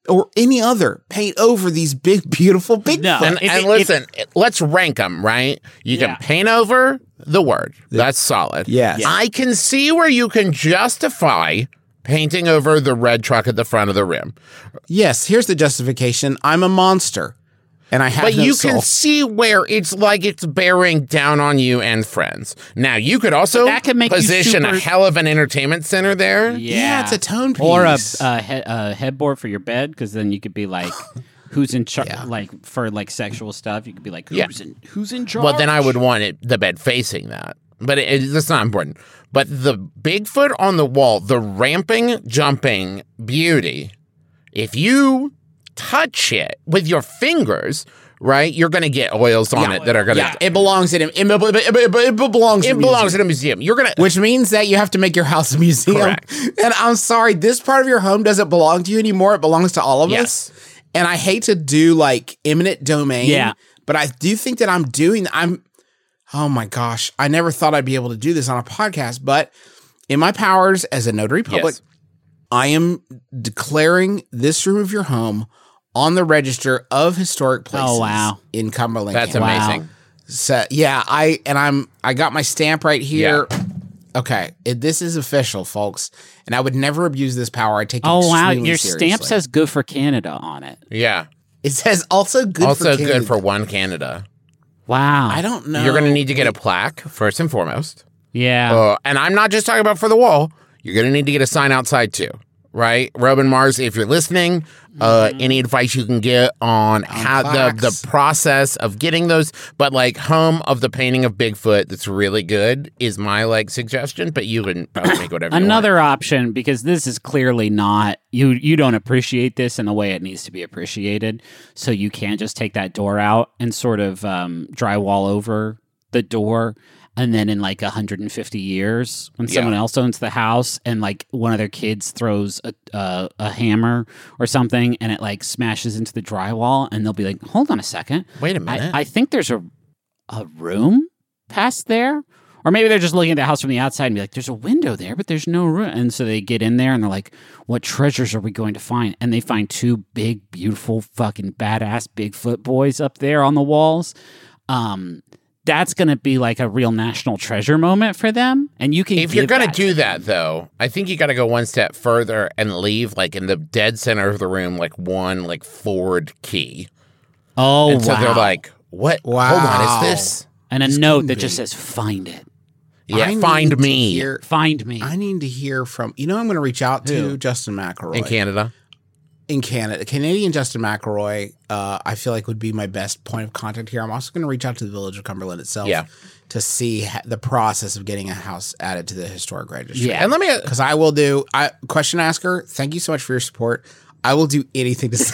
or any other paint over these big, beautiful Bigfoot. No. And, If and it- listen, let's rank them, right? You Yeah. can paint over the word. That's solid. Yes. Yeah. I can see where you can justify painting over the red truck at the front of the rim. Yes, here's the justification. I'm a monster, and I have But no you soul. can see where it's like it's bearing down on you and friends. Now, you could also But that could make you position a super- hell of an entertainment center there. Yeah, it's a tone piece. Or a, a, he- a headboard for your bed, because then you could be like, who's in charge? Yeah. Like for like sexual stuff, you could be like, who's Yeah. in who's in charge? Well, then I would want it the bed facing that. But it, it, that's not important. But the Bigfoot on the wall, the ramping, jumping beauty, if you touch it with your fingers, right, you're going to get oils on Yeah. it that are going to... Yeah, it belongs in it. It, it, it, it belongs. It in a belongs in museum. a museum. You're going to... Which means that you have to make your house a museum. Correct. And I'm sorry, this part of your home doesn't belong to you anymore. It belongs to all of Yes. us. And I hate to do like eminent domain. Yeah. But I do think that I'm doing. I'm. Oh my gosh! I never thought I'd be able to do this on a podcast, but in my powers as a notary public, Yes. I am declaring this room of your home on the register of historic places. Oh, wow. In Cumberland. That's County. amazing. So yeah, I and I'm I got my stamp right here. Okay, it, this is official, folks, and I would never abuse this power. I take it oh wow, extremely your seriously. stamp says "Good for Canada" on it. Yeah. It says also good. also for good Canada. for One Canada. Wow, I don't know. You're going to need to get a plaque, first and foremost. yeah. Uh, and I'm not just talking about for the wall. You're going to need to get a sign outside too, right? Robin Mars, if you're listening, uh, any advice you can get on, how the, plaques. the process of getting those, but like home of the painting of Bigfoot that's really good is my like suggestion, but you can probably make whatever you want. Another option, because this is clearly not you. You don't appreciate this in the way it needs to be appreciated, so you can't just take that door out and sort of um, drywall over the door. And then in like one hundred fifty years, when someone Yeah. else owns the house and like one of their kids throws a, uh, a hammer or something and it like smashes into the drywall, and they'll be like, hold on a second. Wait a minute. I, I think there's a, a room past there. Or maybe they're just looking at the house from the outside and be like, there's a window there, but there's no room. And so they get in there and they're like, what treasures are we going to find? And they find two big, beautiful, fucking badass Bigfoot boys up there on the walls. Um... That's going to be like a real national treasure moment for them. And you can If you're give going to that do that, though, I think you got to go one step further and leave, like, in the dead center of the room, like, one, like, Ford key. Oh, and so wow. they're like, what? Wow. Hold on, is this? and a This note can that be. just says, find it. Yeah, I find need to me hear- Find me. I need to hear from. You know, I'm going to reach out to Who? Justin McElroy in Canada. in Canada. Canadian Justin McElroy, uh, I feel like would be my best point of contact here. I'm also going to reach out to the Village of Cumberland itself Yeah. to see ha- the process of getting a house added to the historic registry. Yeah. And let me, Because I will do, I question asker, thank you so much for your support. I will do anything to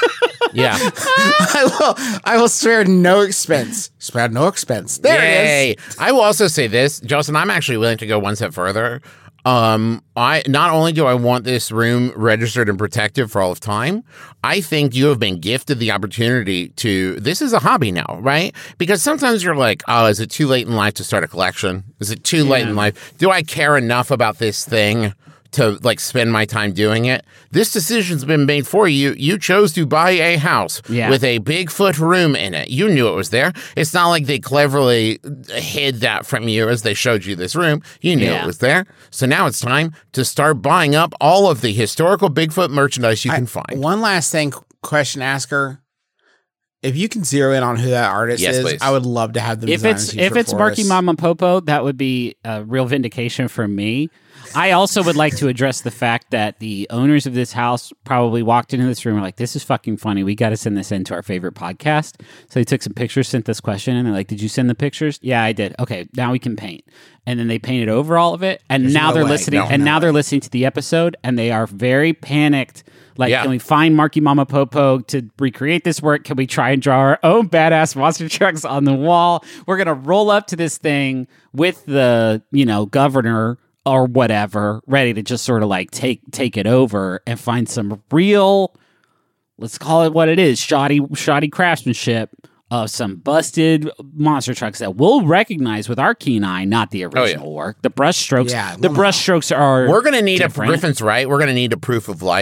yeah. I will I will spare no expense. Spare no expense. There it is. Yay. I will also say this, Justin, I'm actually willing to go one step further. Um, I not only do I want this room registered and protected for all of time, I think you have been gifted the opportunity to. This is a hobby now, right? Because sometimes you're like, oh, is it too late in life to start a collection? Is it too late in life? Do I care enough about this thing to like spend my time doing it? This decision's been made for you. You chose to buy a house Yeah. with a Bigfoot room in it. You knew it was there. It's not like they cleverly hid that from you as they showed you this room. You knew Yeah. it was there. So now it's time to start buying up all of the historical Bigfoot merchandise you can find. One last thing, question asker. If you can zero in on who that artist Yes, is, please. I would love to have them if design it's a t-shirt if it's for Marky us. Mama Popo, that would be a real vindication for me. I also would like to address the fact that the owners of this house probably walked into this room and were like, this is fucking funny. We got to send this into our favorite podcast. So they took some pictures, sent this question, and they're like, did you send the pictures? Yeah, I did. Okay, now we can paint. And then they painted over all of it. And There's now no they're way. listening. No, and no now way. they're listening to the episode, and they are very panicked. Like, Yeah. can we find Marky Mama Popo to recreate this work? Can we try and draw our own badass monster trucks on the wall? We're going to roll up to this thing with the, you know, governor or whatever, ready to just sort of like take take it over and find some real, let's call it what it is, shoddy shoddy craftsmanship of some busted monster trucks that we'll recognize with our keen eye, not the original work. The brush strokes, Yeah, the well, brush strokes are We're going to need different. a Griffin's right. We're going to need a proof of life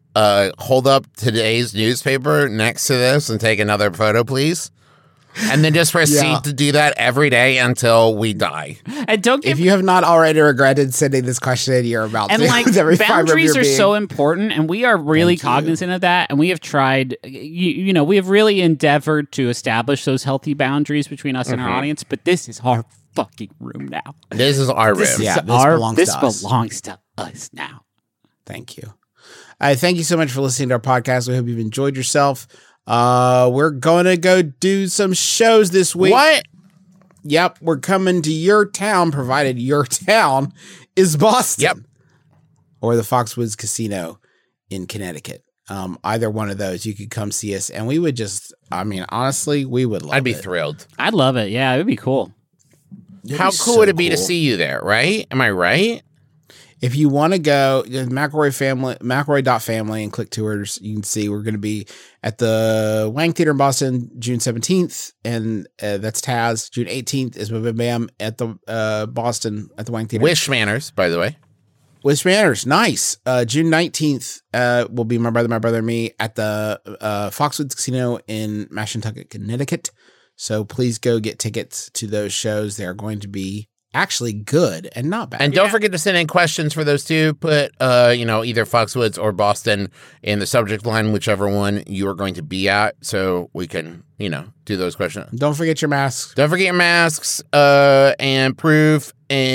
uh, hold up today's newspaper next to this and take another photo, please? And then just proceed Yeah. to do that every day until we die. And don't get If you have not already regretted sending this question, you're about and to. like with every fiber of boundaries your are being. so important, and we are really Thank you. cognizant of that, and we have tried you, you know we have really endeavored to establish those healthy boundaries between us and our audience, but this is our fucking room now. This is our room. This is Yeah, this our belongs this to us. belongs to us now. Thank you. Uh, thank you so much for listening to our podcast. We hope you've enjoyed yourself. Uh, we're going to go do some shows this week. What? Yep, we're coming to your town, provided your town is Boston. Yep. Or the Foxwoods Casino in Connecticut. Um, either one of those, you could come see us, and we would just, I mean, honestly, we would love I'd be it. thrilled. I'd love it. Yeah, it would be cool. It'd How be cool so would it be to cool. see you there, right? Am I right? If you want to go, the McElroy family, McElroy.family and click tours, you can see we're going to be at the Wang Theater in Boston June seventeenth, and uh, that's Taz. June eighteenth is Bam Bam at the uh, Boston at the Wang Theater. Wish manners, by the way. Wish Manners, nice. Uh, June nineteenth uh, will be My Brother, My Brother, and Me at the uh, Foxwoods Casino in Mashantucket, Connecticut. So please go get tickets to those shows. They are going to be actually good and not bad. And don't forget to send in questions for those two. Put, uh, you know, either Foxwoods or Boston in the subject line, whichever one you are going to be at, so we can, you know, do those questions. Don't forget your masks. Don't forget your masks uh, and proof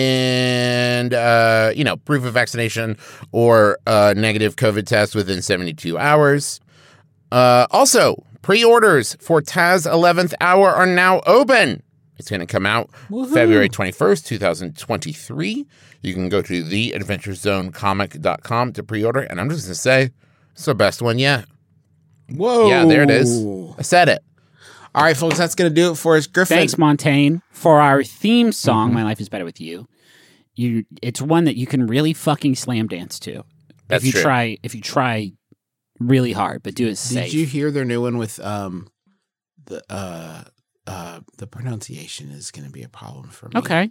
and, uh, you know, proof of vaccination or uh, negative COVID test within seventy-two hours. Uh, also, pre-orders for Taz eleventh Hour are now open. It's going to come out February twenty-first, twenty twenty-three. You can go to the adventure zone comic dot com to pre-order. And I'm just going to say, it's the best one yet. Whoa. Yeah, there it is. I said it. All right, folks, that's going to do it for us. Griffin. Thanks, Montaigne, for our theme song. My Life is Better with You. You, it's one that you can really fucking slam dance to. That's if you true. try, if you try really hard, but do it safe. Did you hear their new one with um the uh uh the pronunciation is going to be a problem for me. Okay.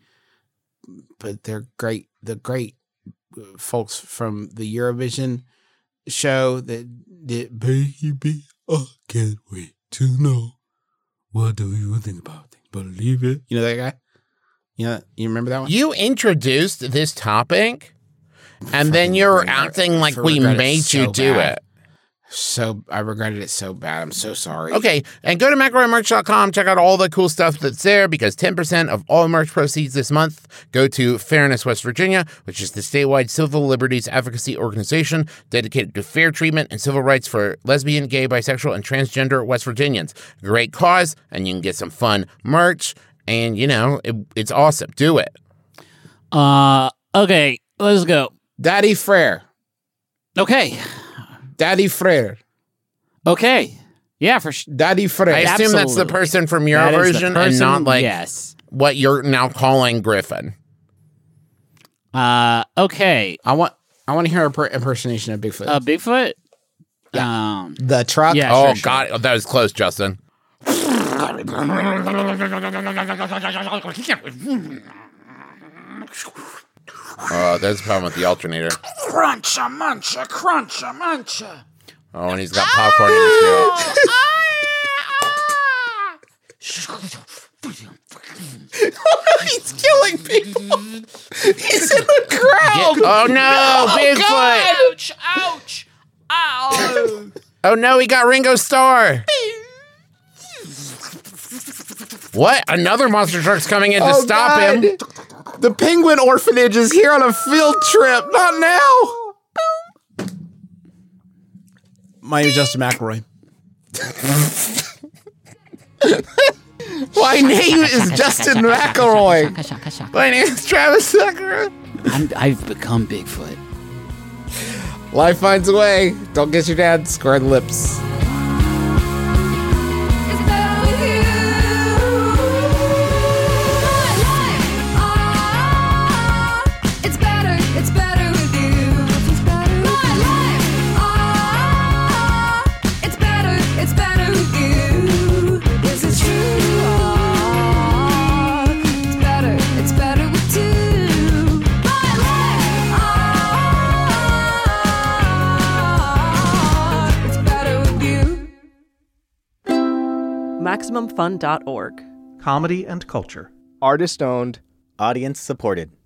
But they're great. The great uh, folks from the Eurovision show that did Baby, I can't wait to know. What do you think about it? Believe it. You know that guy? You know, you remember that one? You introduced this topic, and then Fucking you're regret- acting like we regret it made you so do bad. it. So I regretted it so bad. I'm so sorry. Okay, and go to McElroy merch dot com. Check out all the cool stuff that's there, because ten percent of all merch proceeds this month go to Fairness West Virginia, which is the statewide civil liberties advocacy organization dedicated to fair treatment and civil rights for lesbian, gay, bisexual, and transgender West Virginians. Great cause, and you can get some fun merch, and, you know, it, it's awesome. Do it. Uh, okay, let's go. Daddy Frere. Okay. Daddy Frere. Okay. Yeah, for sure. Daddy Frere. I assume that's the Absolutely. person from your That is the version and person- not like yes. what you're now calling Griffin. Uh, okay. I want I want to hear a per- impersonation of Bigfoot. Uh, Bigfoot. Um, the truck. yeah. Oh, sure, sure. God. Oh, that was close, Justin. Oh, there's a problem with the alternator. Cruncha, muncha, cruncha, muncha. Oh, and he's got popcorn in his throat. He's killing people. He's in the crowd. Oh, no, Bigfoot. Ouch, ouch, ow. Oh, no, he got Ringo Starr. What? Another monster truck's coming in to Oh, stop God. him. The Penguin Orphanage is here on a field trip. Not now. My name is Justin McElroy. My name is Justin McElroy. My name is Travis Zucker. I'm, I've become Bigfoot. Life finds a way. Don't get your dad square the lips. It's better with you. My life, ah, it's better, it's better with you. It's better. My life, ah, it's better, it's better with you. This is true. Ah, it's better, it's better with two. My life, ah, Maximum Fun dot org. Comedy and culture. Artist owned. Audience supported.